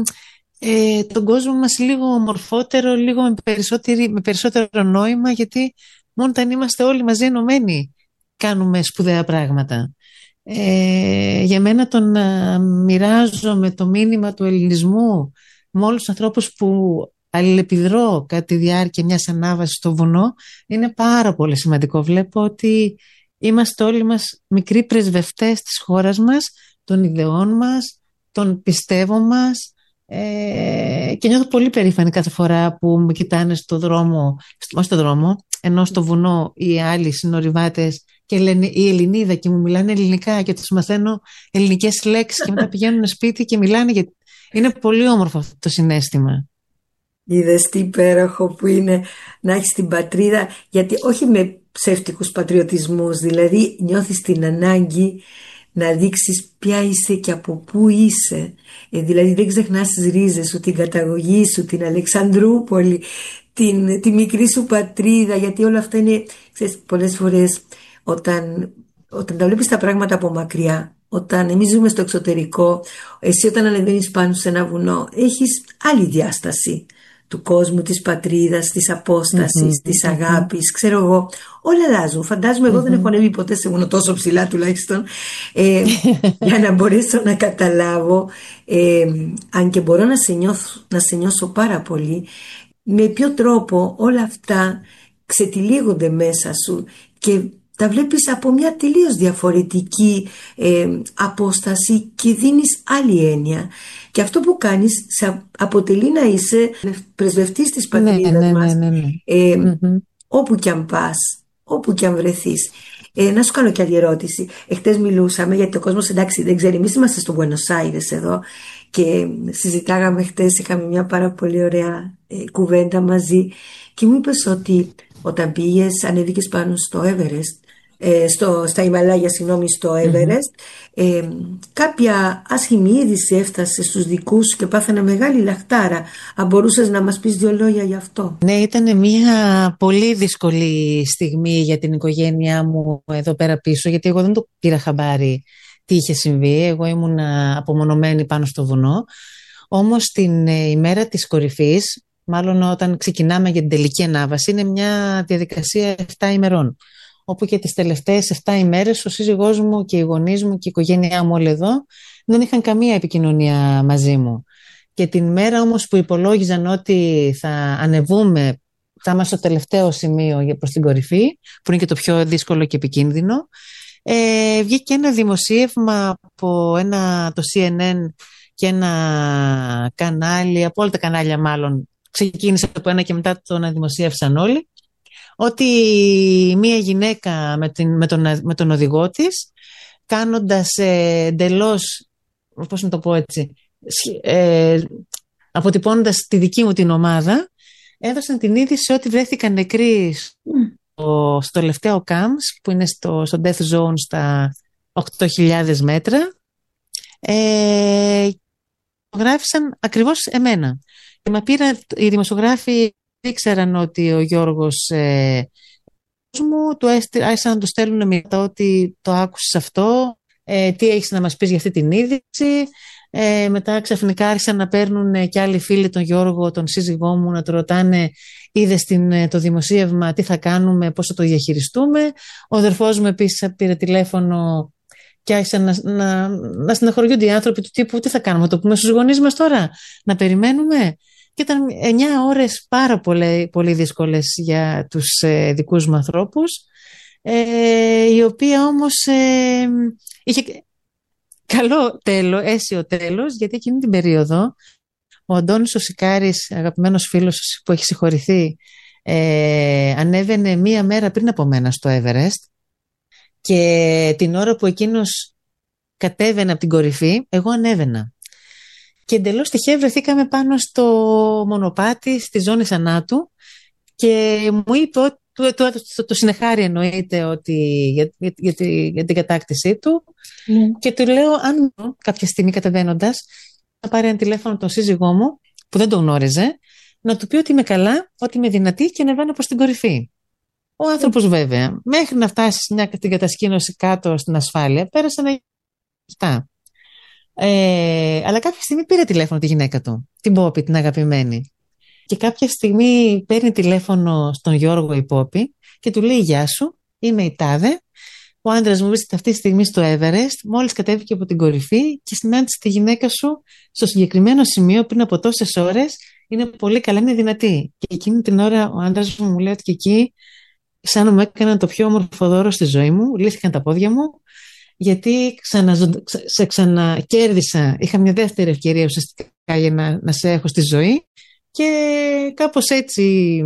τον κόσμο μας λίγο ομορφότερο, λίγο με περισσότερο νόημα, γιατί μόνο όταν είμαστε όλοι μαζί ενωμένοι κάνουμε σπουδαία πράγματα. Για μένα το να μοιράζομαι το μήνυμα του ελληνισμού με όλους τους ανθρώπους που αλληλεπιδρώ κατά τη διάρκεια μιας ανάβασης στο βουνό είναι πάρα πολύ σημαντικό. Βλέπω ότι είμαστε όλοι μας μικροί πρεσβευτές της χώρας μας, των ιδεών μας, των πιστεύων μας, και νιώθω πολύ περήφανη κάθε φορά που με κοιτάνε στο δρόμο, όχι στο δρόμο, ενώ στο βουνό οι άλλοι συνορειβάτες και λένε η Ελληνίδα και μου μιλάνε ελληνικά και τους μαθαίνω ελληνικές λέξεις και μετά πηγαίνουν σπίτι και μιλάνε. Είναι πολύ όμορφο αυτό το συναίσθημα. Είδες τι υπέροχο που είναι να έχεις την πατρίδα, γιατί όχι με ψεύτικους πατριωτισμούς, δηλαδή νιώθεις την ανάγκη να δείξεις ποια είσαι και από πού είσαι. Δηλαδή δεν ξεχνάς τις ρίζες σου, την καταγωγή σου, την Αλεξανδρούπολη, τη μικρή σου πατρίδα, γιατί όλα αυτά είναι, ξέρεις, πολλές φορές όταν τα βλέπεις τα πράγματα από μακριά, όταν εμείς ζούμε στο εξωτερικό, εσύ όταν ανεβαίνεις πάνω σε ένα βουνό έχεις άλλη διάσταση του κόσμου, της πατρίδας, της απόστασης, της αγάπης, ξέρω εγώ, όλα αλλάζουν. Φαντάζομαι εγώ δεν έχω ανέβει ποτέ σε βουνό τόσο ψηλά τουλάχιστον, για να μπορέσω να καταλάβω, αν και μπορώ να σε νιώσω πάρα πολύ, με ποιο τρόπο όλα αυτά ξετυλίγονται μέσα σου και τα βλέπεις από μια τελείως διαφορετική απόσταση και δίνεις άλλη έννοια. Και αυτό που κάνεις σε αποτελεί να είσαι πρεσβευτής της πατρίδας μας, όπου κι αν πας, όπου κι αν βρεθείς. Να σου κάνω και άλλη ερώτηση. Εχθές μιλούσαμε, γιατί ο κόσμος, εντάξει, δεν ξέρει, εμείς είμαστε στο Buenos Aires εδώ και συζητάγαμε χθες, είχαμε μια πάρα πολύ ωραία κουβέντα μαζί και μου είπες ότι όταν πήγες, ανέβηκες πάνω στο Everest, στα Ιμαλάγια, στο Everest, κάποια άσχημη είδηση έφτασε στους δικούς σου και πάθανε μεγάλη λαχτάρα. Αν μπορούσες να μας πεις 2 λόγια γι' αυτό? Ναι, ήταν μια πολύ δύσκολη στιγμή για την οικογένειά μου εδώ πέρα πίσω, γιατί εγώ δεν το πήρα χαμπάρι τι είχε συμβεί. Εγώ ήμουν απομονωμένη πάνω στο βουνό. Όμως την ημέρα της κορυφής, μάλλον όταν ξεκινάμε για την τελική ανάβαση, είναι μια διαδικασία 7 ημερών, όπου και τις τελευταίες 7 ημέρες ο σύζυγός μου και οι γονείς μου και η οικογένειά μου όλοι εδώ δεν είχαν καμία επικοινωνία μαζί μου. Και την μέρα όμως που υπολόγιζαν ότι θα ανεβούμε, θα είμαστε στο τελευταίο σημείο προς την κορυφή, που είναι και το πιο δύσκολο και επικίνδυνο, βγήκε ένα δημοσίευμα από το CNN και ένα κανάλι, από όλα τα κανάλια μάλλον, ξεκίνησε από ένα και μετά το να δημοσίευσαν όλοι, ότι μία γυναίκα με τον οδηγό της, κάνοντας εντελώς, πώς να το πω έτσι, αποτυπώνοντας τη δική μου την ομάδα, έδωσαν την είδηση ότι βρέθηκαν νεκροί στο τελευταίο ΚΑΜΣ, που είναι στο Death Zone στα 8.000 μέτρα, γράφησαν ακριβώς εμένα. Οι δημοσιογράφοι ήξεραν ότι ο Γιώργος μου άρχισαν να του στέλνουν μετά ότι το άκουσες αυτό, τι έχεις να μας πεις για αυτή την είδηση. Μετά ξαφνικά άρχισαν να παίρνουν και άλλοι φίλοι τον Γιώργο, τον σύζυγό μου, να του ρωτάνε, είδες το δημοσίευμα, τι θα κάνουμε, πώς θα το διαχειριστούμε. Ο αδερφός μου επίσης πήρε τηλέφωνο και άρχισαν να στεναχωριούνται οι άνθρωποι του τύπου, τι θα κάνουμε, το πούμε στους γονείς μας τώρα, να περιμένουμε. Και ήταν 9 ώρες πάρα πολύ δύσκολες για τους δικούς μου ανθρώπους, η οποία όμως είχε καλό τέλος, αίσιο τέλος, γιατί εκείνη την περίοδο ο Αντώνης ο Σικάρης, αγαπημένος φίλος που έχει συγχωρηθεί, ανέβαινε 1 μέρα πριν από μένα στο Everest και την ώρα που εκείνος κατέβαινε από την κορυφή, εγώ ανέβαινα. Και εντελώς τυχαία βρεθήκαμε πάνω στο μονοπάτι, στη ζώνη θανάτου και μου είπε ότι το συνεχάρει εννοείται ότι για την κατάκτησή του. Και του λέω, αν κάποια στιγμή κατεβαίνοντας, να πάρει ένα τηλέφωνο τον σύζυγό μου που δεν τον γνώριζε, να του πει ότι είμαι καλά, ότι είμαι δυνατή και ανεβαίνω προς την κορυφή. Ο άνθρωπος βέβαια, μέχρι να φτάσει στην κατασκήνωση κάτω στην ασφάλεια, πέρασαν αυτά. Αλλά κάποια στιγμή πήρε τηλέφωνο τη γυναίκα του, την Πόπη, την αγαπημένη. Και κάποια στιγμή παίρνει τηλέφωνο στον Γιώργο η Πόπη και του λέει: «Γεια σου, είμαι η Τάδε. Ο άντρας μου βρίσκεται αυτή τη στιγμή στο Everest. Μόλις κατέβηκε από την κορυφή και συνάντησε τη γυναίκα σου στο συγκεκριμένο σημείο πριν από τόσες ώρες. Είναι πολύ καλά, είναι δυνατή». Και εκείνη την ώρα ο άντρας μου λέει ότι και εκεί, σαν να μου έκαναν το πιο όμορφο δώρο στη ζωή μου, λύθηκαν τα πόδια μου, γιατί σε ξανακέρδισα. Είχα μια δεύτερη ευκαιρία ουσιαστικά για να σε έχω στη ζωή. Και κάπως έτσι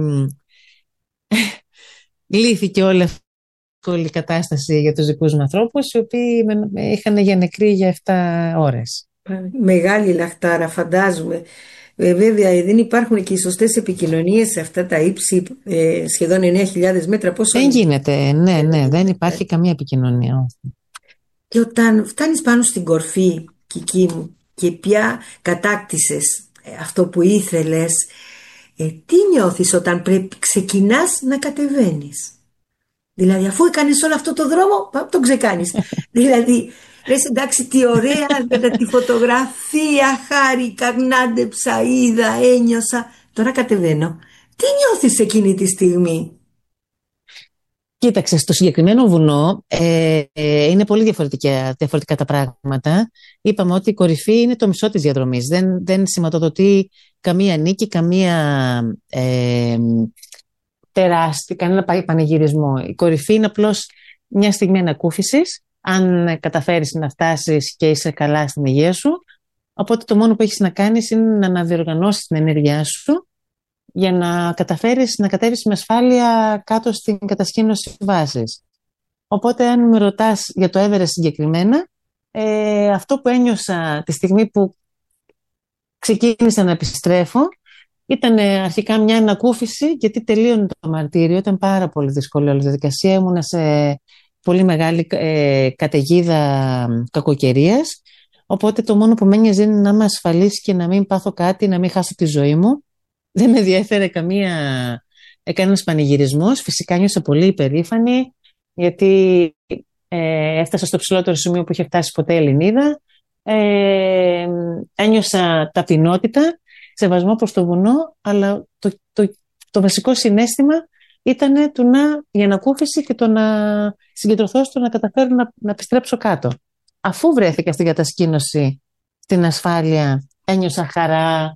λύθηκε όλη η κατάσταση για τους δικούς μου ανθρώπους, οι οποίοι με είχαν για νεκρή για 7 ώρες. Μεγάλη λαχτάρα, φαντάζομαι. Βέβαια δεν υπάρχουν και οι σωστές επικοινωνίες σε αυτά τα ύψη, σχεδόν 9.000 μέτρα. Πόσο δεν γίνεται, ναι, δεν υπάρχει καμία επικοινωνία. Και όταν φτάνεις πάνω στην κορφή, Κική μου, και πια κατάκτησες αυτό που ήθελες, τι νιώθεις όταν ξεκινάς να κατεβαίνεις? Δηλαδή, αφού έκανες όλο αυτό το δρόμο, τον ξεκάνεις. Δηλαδή, λες, εντάξει, τι ωραία, τη φωτογραφία, χάρηκα, γνάντεψα, είδα, ένιωσα, τώρα κατεβαίνω. Τι νιώθεις εκείνη τη στιγμή? Κοίταξε, στο συγκεκριμένο βουνό είναι πολύ διαφορετικά τα πράγματα. Είπαμε ότι η κορυφή είναι το μισό της διαδρομής. Δεν σηματοδοτεί καμία νίκη, κανένα πανηγυρισμό. Η κορυφή είναι απλώς μια στιγμή ανακούφισης, αν καταφέρεις να φτάσεις και είσαι καλά στην υγεία σου. Οπότε το μόνο που έχεις να κάνεις είναι να αναδιοργανώσεις την ενέργειά σου για να καταφέρεις να κατέβεις με ασφάλεια κάτω στην κατασκήνωση βάσης. Οπότε αν με ρωτάς για το Everest συγκεκριμένα, αυτό που ένιωσα τη στιγμή που ξεκίνησα να επιστρέφω ήταν αρχικά μια ανακούφιση, γιατί τελείωνε το μαρτύριο, ήταν πάρα πολύ δύσκολη όλη η διαδικασία, ήμουνα σε πολύ μεγάλη καταιγίδα κακοκαιρίας, οπότε το μόνο που με ένοιαζε είναι να είμαι ασφαλής και να μην πάθω κάτι, να μην χάσω τη ζωή μου. Δεν με ενδιαφέρε κανένας πανηγυρισμός. Φυσικά νιώσα πολύ υπερήφανη, γιατί έφτασα στο ψηλότερο σημείο που είχε φτάσει ποτέ η Ελληνίδα. Ένιωσα ταπεινότητα, σεβασμό προς το βουνό, αλλά το βασικό συναίσθημα ήταν η ανακούφιση και το να συγκεντρωθώ στο να καταφέρω να επιστρέψω κάτω. Αφού βρέθηκα στην κατασκήνωση, στην ασφάλεια, ένιωσα χαρά,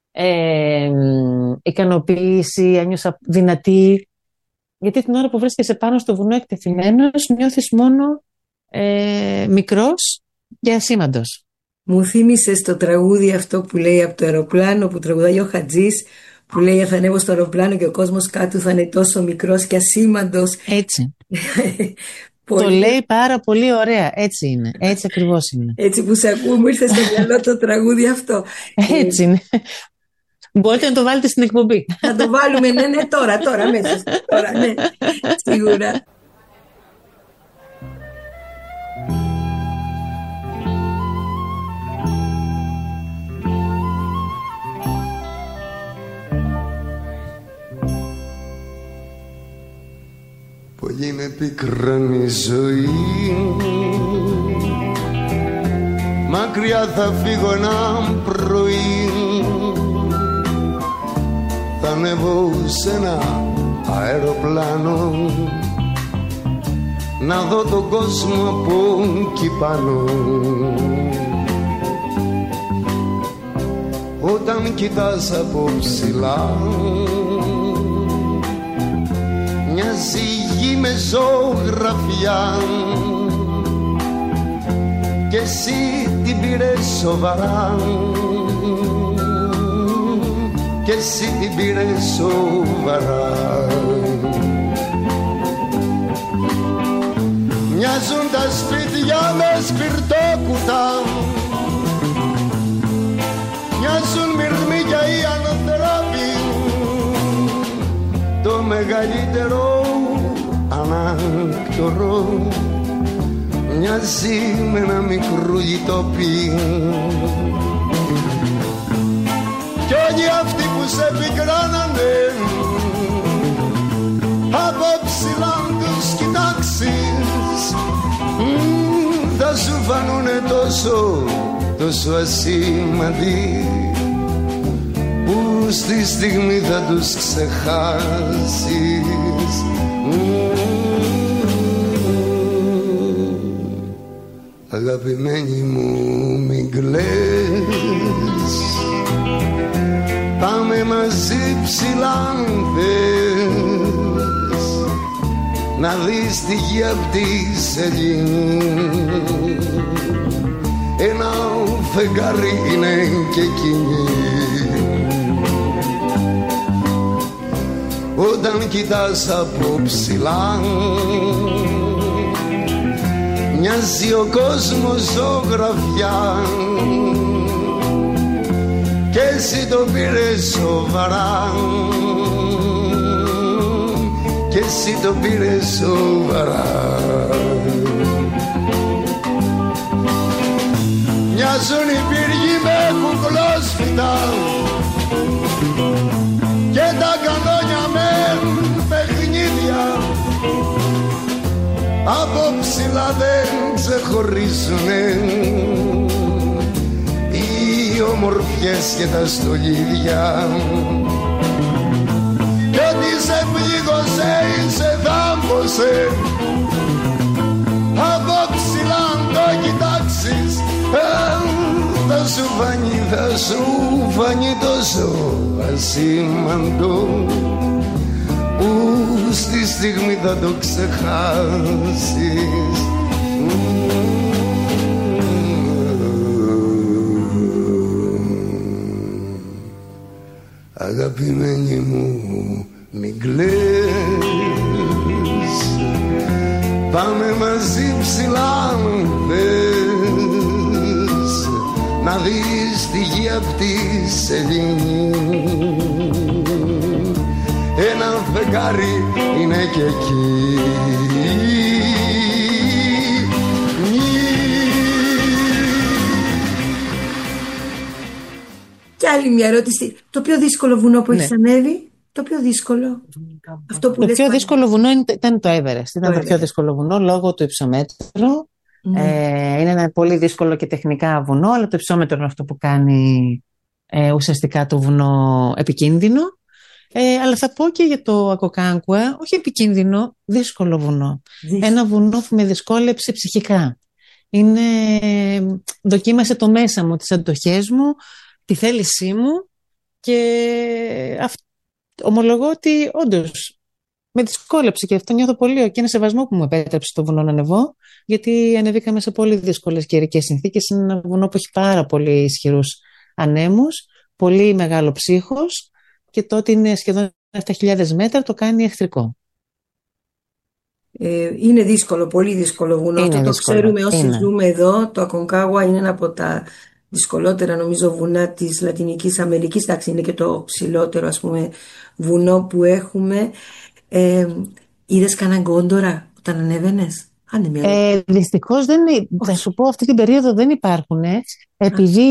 ικανοποίηση, ένιωσα δυνατή, γιατί την ώρα που βρίσκεσαι πάνω στο βουνό εκτεθειμένος νιώθεις μόνο μικρός και ασήμαντος. Μου θύμισες το τραγούδι αυτό που λέει από το αεροπλάνο, που τραγουδάει ο Χατζής, που λέει: θα ανέβω στο αεροπλάνο και ο κόσμος κάτω θα είναι τόσο μικρός και ασήμαντος. Έτσι. Το λέει πάρα πολύ ωραία. Έτσι είναι. Έτσι ακριβώς είναι. Έτσι που σε ακούω, μου ήρθε στο μυαλό το τραγούδι αυτό. Έτσι είναι. Μπορείτε να το βάλετε στην εκπομπή. Θα το βάλουμε, ναι, τώρα, μέσα. Τώρα, ναι, σίγουρα. Πολύ με πικράνει η ζωή, μακριά θα φύγω ένα πρωί, θα ανέβω σε ένα αεροπλάνο, να δω τον κόσμο από εκεί πάνω. Όταν κοιτάς από ψηλά, μοιάζει γη με ζωγραφιά, και εσύ την πήρες σοβαρά, και εσύ την πήρες σοβαρά. Μοιάζουν τα σπίτια με σπιρτόκουτα, μοιάζουν μυρμήγκια οι ανθρώποι, το μεγαλύτερο ανάκτορο μοιάζει με ένα μικρούλι τοπί. Κι όλοι αυτοί που μου σε πικράνανε, από ψηλά τους κοιτάξεις, θα σου φανούνε τόσο ασήμαντοι, που στη στιγμή θα τους ξεχάσεις. Αγαπημένη μου μην κλαις, πάμε μαζί ψηλά αν θες, να δεις τη γη απ' τη σελήνη, ένα φεγγάρι είναι και εκείνη. Όταν κοιτάς από ψηλά, μοιάζει ο κόσμος ζωγραφιά, και εσύ το πήρες σοβαρά, και εσύ το πήρες σοβαρά. Μοιάζουν οι πύργοι με κουκλόσφυτα και τα κανόνια με παιχνίδια, από ψηλά δεν ξεχωρίζουνε οι ομορφιές και τα στολίδια, κι ό,τι σε πλήγωσε ή σε θάμπωσε, από ψηλά αν το κοιτάξεις, θα σου φανεί τόσο ασήμαντο, που στη στιγμή θα το ξεχάσεις. Αγαπημένη μου μην κλαις, πάμε μαζί ψηλά αν θες, να δεις τη γη απ' τη σελήνη, ένα φεγγάρι είναι και εκεί. Και άλλη μια ερώτηση. Το πιο δύσκολο βουνό που έχεις ανέβει, το πιο δύσκολο. Αυτό που το πιο δύσκολο βουνό ήταν το Everest. Ήταν το πιο δύσκολο βουνό λόγω του υψομέτρου. Είναι ένα πολύ δύσκολο και τεχνικά βουνό, αλλά το υψόμετρο είναι αυτό που κάνει ουσιαστικά το βουνό επικίνδυνο. Αλλά θα πω και για το Aconcagua, όχι επικίνδυνο, δύσκολο βουνό. Ένα βουνό που με δυσκόλεψε ψυχικά. Δοκίμασε το μέσα μου, τις αντοχές μου, τη θέλησή μου, και ομολογώ ότι όντως με δυσκόλεψε, και αυτό νιώθω πολύ, και ένα σεβασμό που μου επέτρεψε το βουνό να ανεβώ, γιατί ανεβήκαμε σε πολύ δύσκολες καιρικές συνθήκες. Είναι ένα βουνό που έχει πάρα πολύ ισχυρούς ανέμους, πολύ μεγάλο ψύχος, και τότε είναι σχεδόν 7.000 μέτρα, το κάνει εχθρικό. Είναι δύσκολο, πολύ δύσκολο βουνό. Αυτό το ξέρουμε όσοι ζούμε εδώ. Το Aconcagua είναι ένα από τα δυσκολότερα νομίζω βουνά της Λατινικής Αμερικής. Εντάξει, είναι και το ψηλότερο, ας πούμε, βουνό που έχουμε. Είδες κανένα γκόντορα όταν ανέβαινες? Δυστυχώς θα σου πω, αυτή την περίοδο δεν υπάρχουν, επειδή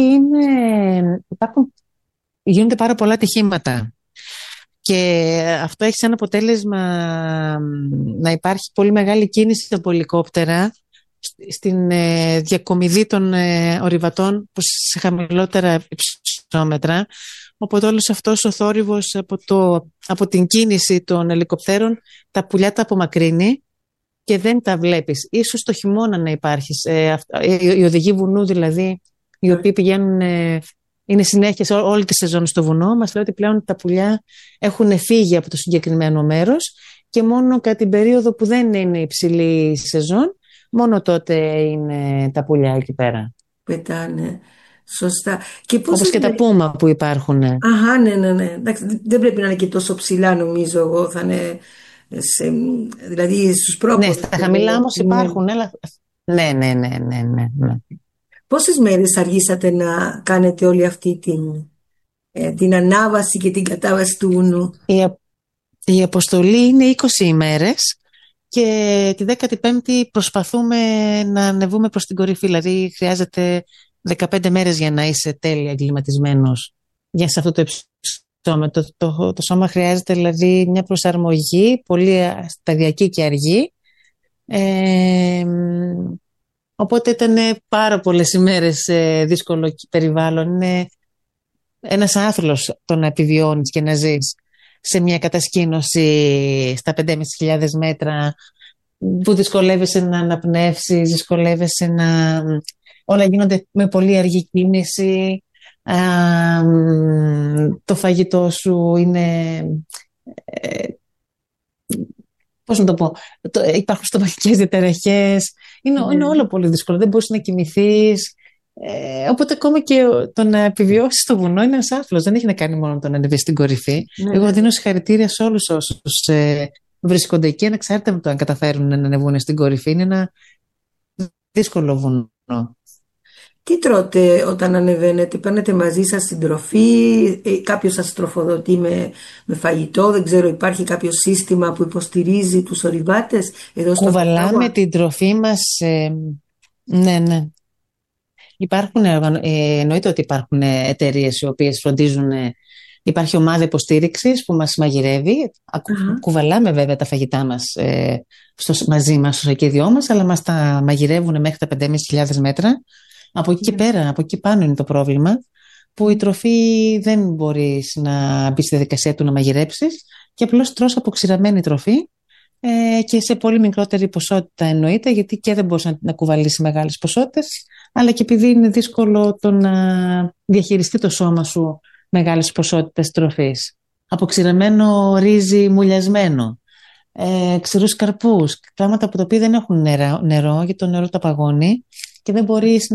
γίνονται πάρα πολλά ατυχήματα. Και αυτό έχει σαν αποτέλεσμα να υπάρχει πολύ μεγάλη κίνηση από ελικόπτερα στην διακομιδή των ορειβατών προς σε χαμηλότερα υψόμετρα. Οπότε όλος αυτός ο θόρυβος από την κίνηση των ελικοπτέρων τα πουλιά τα απομακρύνει και δεν τα βλέπεις. Ίσως το χειμώνα να υπάρχει. Οι οδηγοί βουνού δηλαδή, οι οποίοι πηγαίνουν, είναι συνέχεια σε όλη τη σεζόν στο βουνό, μας λέει ότι πλέον τα πουλιά έχουν φύγει από το συγκεκριμένο μέρος και μόνο κατά την περίοδο που δεν είναι υψηλή σεζόν, μόνο τότε είναι τα πουλιά εκεί πέρα. Πετάνε. Σωστά. Και όπως και τα πούμα που υπάρχουν. Αχα, ναι. Εντάξει, δεν πρέπει να είναι και τόσο ψηλά, νομίζω εγώ. Θα είναι δηλαδή στους πρόποδους. Ναι, στα χαμηλά όμως υπάρχουν. Ναι. Πόσες μέρες αργήσατε να κάνετε όλη αυτή την ανάβαση και την κατάβαση του βουνού? Η αποστολή είναι 20 ημέρες και τη 15η προσπαθούμε να ανεβούμε προς την κορυφή. Δηλαδή χρειάζεται 15 μέρες για να είσαι τέλεια εγκληματισμένος για σε αυτό το σώμα. Το σώμα χρειάζεται δηλαδή μια προσαρμογή πολύ σταδιακή και αργή. Οπότε ήταν πάρα πολλές ημέρες σε δύσκολο περιβάλλον. Είναι ένας άθλος το να επιβιώνεις και να ζεις σε μια κατασκήνωση στα 5.500 μέτρα, που δυσκολεύεσαι να αναπνεύσεις, δυσκολεύεσαι να... Όλα γίνονται με πολύ αργή κίνηση. Το φαγητό σου είναι... Πώς να το πω, υπάρχουν στομαχικές διαταραχές, είναι όλο πολύ δύσκολο, δεν μπορείς να κοιμηθείς. Οπότε ακόμα και το να επιβιώσεις στο βουνό είναι ένας άθλος, δεν έχει να κάνει μόνο το να ανεβείς στην κορυφή. Εγώ δίνω συγχαρητήρια σε όλους όσους βρίσκονται εκεί, ανεξάρτητα με το αν καταφέρουν να ανεβούν στην κορυφή. Είναι ένα δύσκολο βουνό. Τι τρώτε όταν ανεβαίνετε, παίρνετε μαζί σας στην τροφή, κάποιος σας τροφοδοτεί με φαγητό, δεν ξέρω, υπάρχει κάποιο σύστημα που υποστηρίζει τους ορειβάτες εδώ στο Κουβαλάμε την τροφή μας, ναι. Εννοείται ότι υπάρχουν εταιρείες οι οποίες φροντίζουν, υπάρχει ομάδα υποστήριξης που μας μαγειρεύει. Κουβαλάμε βέβαια τα φαγητά μας μαζί μας στο σακίδιό μας, αλλά μας τα μαγειρεύουν μέχρι τα 5.500 μέτρα. Από εκεί και πέρα, από εκεί πάνω είναι το πρόβλημα, που η τροφή δεν μπορείς να μπει στη διαδικασία του να μαγειρέψεις και απλώς τρως αποξηραμένη τροφή και σε πολύ μικρότερη ποσότητα εννοείται, γιατί και δεν μπορείς να κουβαλήσεις μεγάλες ποσότητες, αλλά και επειδή είναι δύσκολο το να διαχειριστεί το σώμα σου μεγάλες ποσότητες τροφής. Αποξηραμένο ρύζι μουλιασμένο, ξηρούς καρπούς, πράγματα από τα οποία δεν έχουν νερό, γιατί το νερό τα παγώνει και δεν μπορείς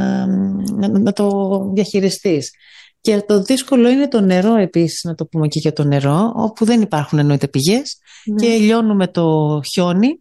να το διαχειριστείς. Και το δύσκολο είναι το νερό επίσης, να το πούμε και για το νερό, όπου δεν υπάρχουν εννοείται πηγές και λιώνουμε το χιόνι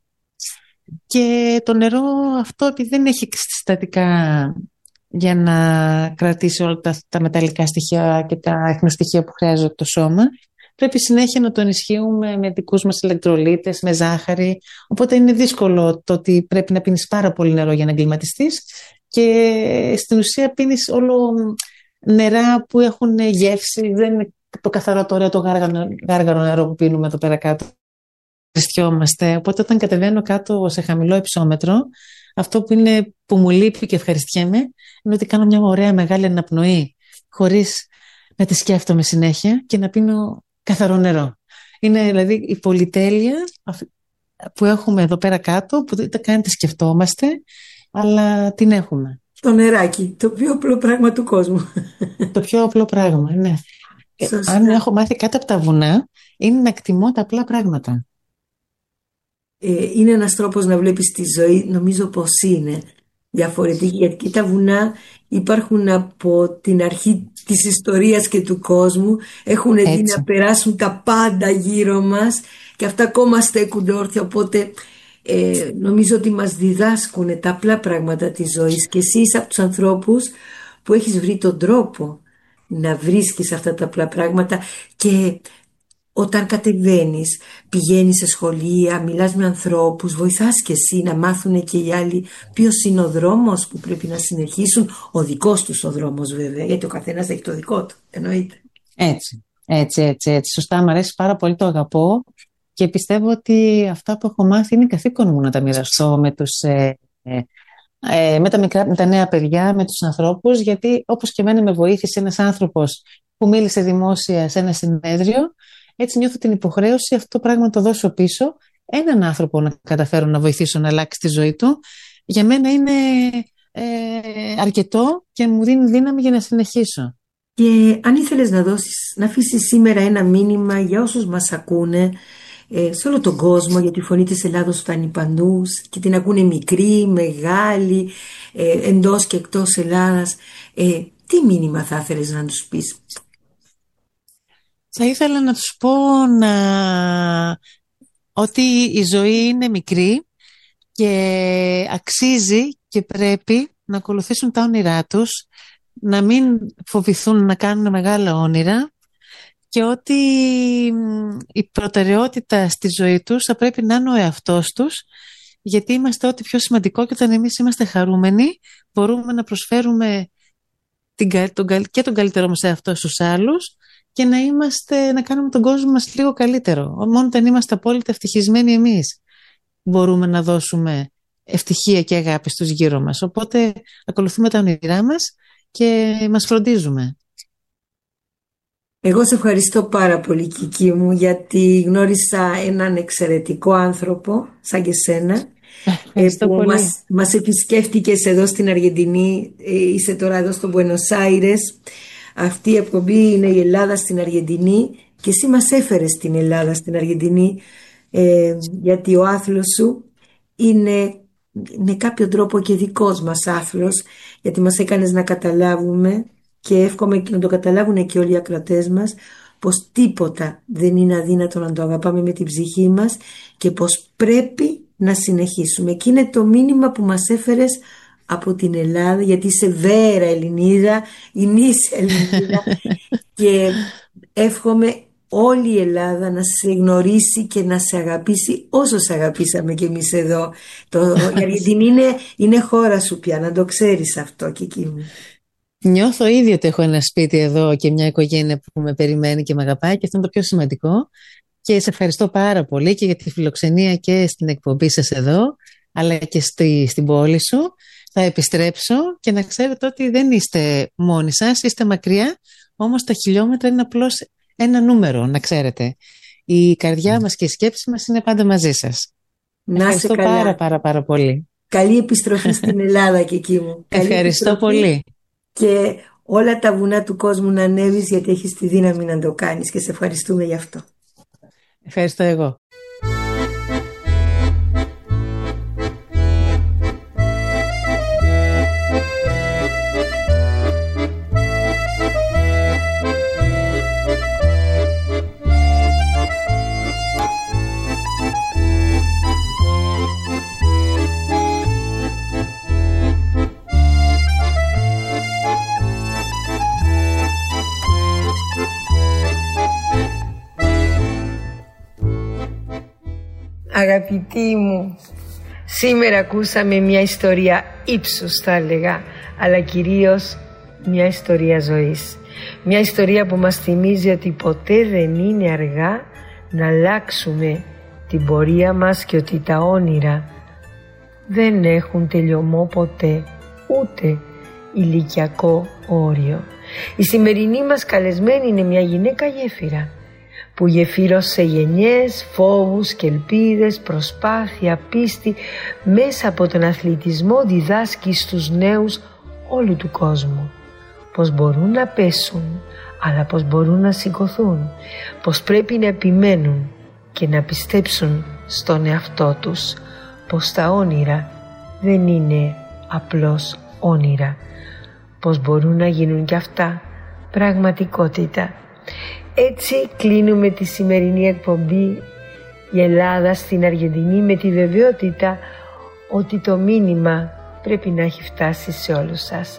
και το νερό αυτό, επειδή δεν έχει συστατικά για να κρατήσει όλα τα μεταλλικά στοιχεία και τα αιχνοστοιχεία που χρειάζεται το σώμα, πρέπει συνέχεια να το ενισχύουμε με δικούς μας ηλεκτρολίτες, με ζάχαρη. Οπότε είναι δύσκολο το ότι πρέπει να πίνεις πάρα πολύ νερό για να εγκληματιστείς και στην ουσία πίνεις όλο νερά που έχουν γεύση. Δεν είναι το καθαρό το ωραίο το γάργαρο νερό που πίνουμε εδώ πέρα κάτω. Χριστιόμαστε. Οπότε όταν κατεβαίνω κάτω σε χαμηλό υψόμετρο, αυτό που μου λείπει και ευχαριστιέμαι είναι ότι κάνω μια ωραία μεγάλη αναπνοή χωρίς να τη σκέφτομαι συνέχεια και να πίνω καθαρό νερό. Είναι δηλαδή η πολυτέλεια που έχουμε εδώ πέρα κάτω, που δεν τα κάνει, τη σκεφτόμαστε, αλλά την έχουμε. Το νεράκι, το πιο απλό πράγμα του κόσμου. Το πιο απλό πράγμα, ναι. Αν έχω μάθει κάτι από τα βουνά, είναι να εκτιμώ τα απλά πράγματα. Είναι ένας τρόπος να βλέπεις τη ζωή, νομίζω πως είναι διαφορετική, γιατί και τα βουνά υπάρχουν από την αρχή της ιστορίας και του κόσμου, έχουν δει να περάσουν τα πάντα γύρω μας και αυτά ακόμα στέκονται όρθια, οπότε νομίζω ότι μας διδάσκουν τα απλά πράγματα της ζωής και εσύ είσαι από τους ανθρώπους που έχεις βρει τον τρόπο να βρίσκεις αυτά τα απλά πράγματα και όταν κατεβαίνεις, πηγαίνεις σε σχολεία, μιλάς με ανθρώπους, βοηθάς και εσύ να μάθουν και οι άλλοι ποιος είναι ο δρόμος που πρέπει να συνεχίσουν, ο δικός τους ο δρόμος βέβαια, γιατί ο καθένας έχει το δικό του, εννοείται. Έτσι. Σωστά, μου αρέσει πάρα πολύ, το αγαπώ και πιστεύω ότι αυτά που έχω μάθει είναι καθήκον μου να τα μοιραστώ με τα νέα παιδιά, με τους ανθρώπους, γιατί όπως και εμένα με βοήθησε ένας άνθρωπος που μίλησε δημόσια σε ένα συνέδριο, έτσι νιώθω την υποχρέωση αυτό το πράγμα να το δώσω πίσω, έναν άνθρωπο να καταφέρω να βοηθήσω να αλλάξει τη ζωή του. Για μένα είναι αρκετό και μου δίνει δύναμη για να συνεχίσω. Και αν ήθελες να αφήσεις σήμερα ένα μήνυμα για όσους μας ακούνε σε όλο τον κόσμο, γιατί η φωνή της Ελλάδος φτάνει παντού και την ακούνε μικροί, μεγάλοι, εντός και εκτός Ελλάδας, τι μήνυμα θα ήθελες να τους πεις? Θα ήθελα να τους πω ότι η ζωή είναι μικρή και αξίζει και πρέπει να ακολουθήσουν τα όνειρά τους, να μην φοβηθούν να κάνουν μεγάλα όνειρα και ότι η προτεραιότητα στη ζωή τους θα πρέπει να είναι ο εαυτός τους, γιατί είμαστε ό,τι πιο σημαντικό και όταν εμείς είμαστε χαρούμενοι μπορούμε να προσφέρουμε και τον καλύτερό μας εαυτό στους άλλους και να κάνουμε τον κόσμο μας λίγο καλύτερο. Μόνο όταν είμαστε απόλυτα ευτυχισμένοι εμείς μπορούμε να δώσουμε ευτυχία και αγάπη στους γύρω μας. Οπότε ακολουθούμε τα όνειρά μας και μας φροντίζουμε. Εγώ σε ευχαριστώ πάρα πολύ, Κική μου, γιατί γνώρισα έναν εξαιρετικό άνθρωπο σαν και σένα, που μας επισκέφτηκες εδώ στην Αργεντινή. Είσαι τώρα εδώ στο Μπουένος Άιρες. Αυτή η εκπομπή είναι η Ελλάδα στην Αργεντινή και εσύ μας έφερες στην Ελλάδα στην Αργεντινή, γιατί ο άθλος σου είναι με κάποιο τρόπο και δικός μας άθλος, γιατί μας έκανες να καταλάβουμε, και εύχομαι να το καταλάβουν και όλοι οι ακροατές μας, πως τίποτα δεν είναι αδύνατο να το αγαπάμε με την ψυχή μας και πως πρέπει να συνεχίσουμε. Και είναι το μήνυμα που μας έφερες από την Ελλάδα, γιατί είσαι βέρα Ελληνίδα, είσαι Ελληνίδα και εύχομαι όλη η Ελλάδα να σε γνωρίσει και να σε αγαπήσει όσο σε αγαπήσαμε κι εμείς εδώ. Η Αργεντινή είναι χώρα σου πια, να το ξέρεις αυτό, Κική μου. Νιώθω ήδη ότι έχω ένα σπίτι εδώ και μια οικογένεια που με περιμένει και με αγαπάει, και αυτό είναι το πιο σημαντικό. Και σε ευχαριστώ πάρα πολύ και για τη φιλοξενία και στην εκπομπή σας εδώ, αλλά και στην πόλη σου. Θα επιστρέψω και να ξέρετε ότι δεν είστε μόνοι σας, είστε μακριά, όμως τα χιλιόμετρα είναι απλώς ένα νούμερο, να ξέρετε. Η καρδιά μας και η σκέψη μας είναι πάντα μαζί σας. Ευχαριστώ πάρα πολύ. Καλή επιστροφή στην Ελλάδα, Κική μου. Ευχαριστώ πολύ. Και όλα τα βουνά του κόσμου να ανέβεις, γιατί έχεις τη δύναμη να το κάνεις και σε ευχαριστούμε γι' αυτό. Ευχαριστώ εγώ. Αγαπητοί μου, σήμερα ακούσαμε μια ιστορία ύψους, θα έλεγα, αλλά κυρίως μια ιστορία ζωής. Μια ιστορία που μας θυμίζει ότι ποτέ δεν είναι αργά να αλλάξουμε την πορεία μας και ότι τα όνειρα δεν έχουν τελειωμό ποτέ, ούτε ηλικιακό όριο. Η σημερινή μας καλεσμένη είναι μια γυναίκα γέφυρα που γεφύρωσε γενιές, φόβους και ελπίδες, προσπάθεια, πίστη, μέσα από τον αθλητισμό διδάσκει στους νέους όλου του κόσμου πως μπορούν να πέσουν, αλλά πως μπορούν να σηκωθούν, πως πρέπει να επιμένουν και να πιστέψουν στον εαυτό τους, πως τα όνειρα δεν είναι απλώς όνειρα, πως μπορούν να γίνουν κι αυτά πραγματικότητα. Έτσι κλείνουμε τη σημερινή εκπομπή «Η Ελλάδα στην Αργεντινή» με τη βεβαιότητα ότι το μήνυμα πρέπει να έχει φτάσει σε όλους σας.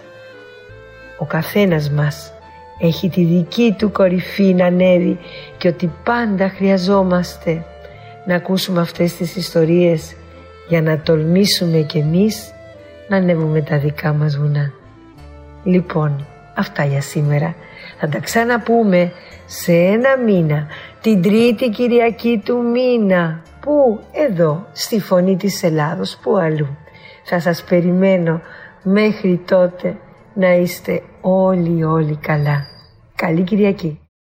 Ο καθένας μας έχει τη δική του κορυφή να ανέβει και ότι πάντα χρειαζόμαστε να ακούσουμε αυτές τις ιστορίες για να τολμήσουμε κι εμείς να ανέβουμε τα δικά μας βουνά. Λοιπόν, αυτά για σήμερα. Θα τα ξαναπούμε σε ένα μήνα, την Τρίτη Κυριακή του μήνα. Πού? Εδώ, στη Φωνή της Ελλάδος, πού αλλού. Θα σας περιμένω. Μέχρι τότε να είστε όλοι καλά. Καλή Κυριακή.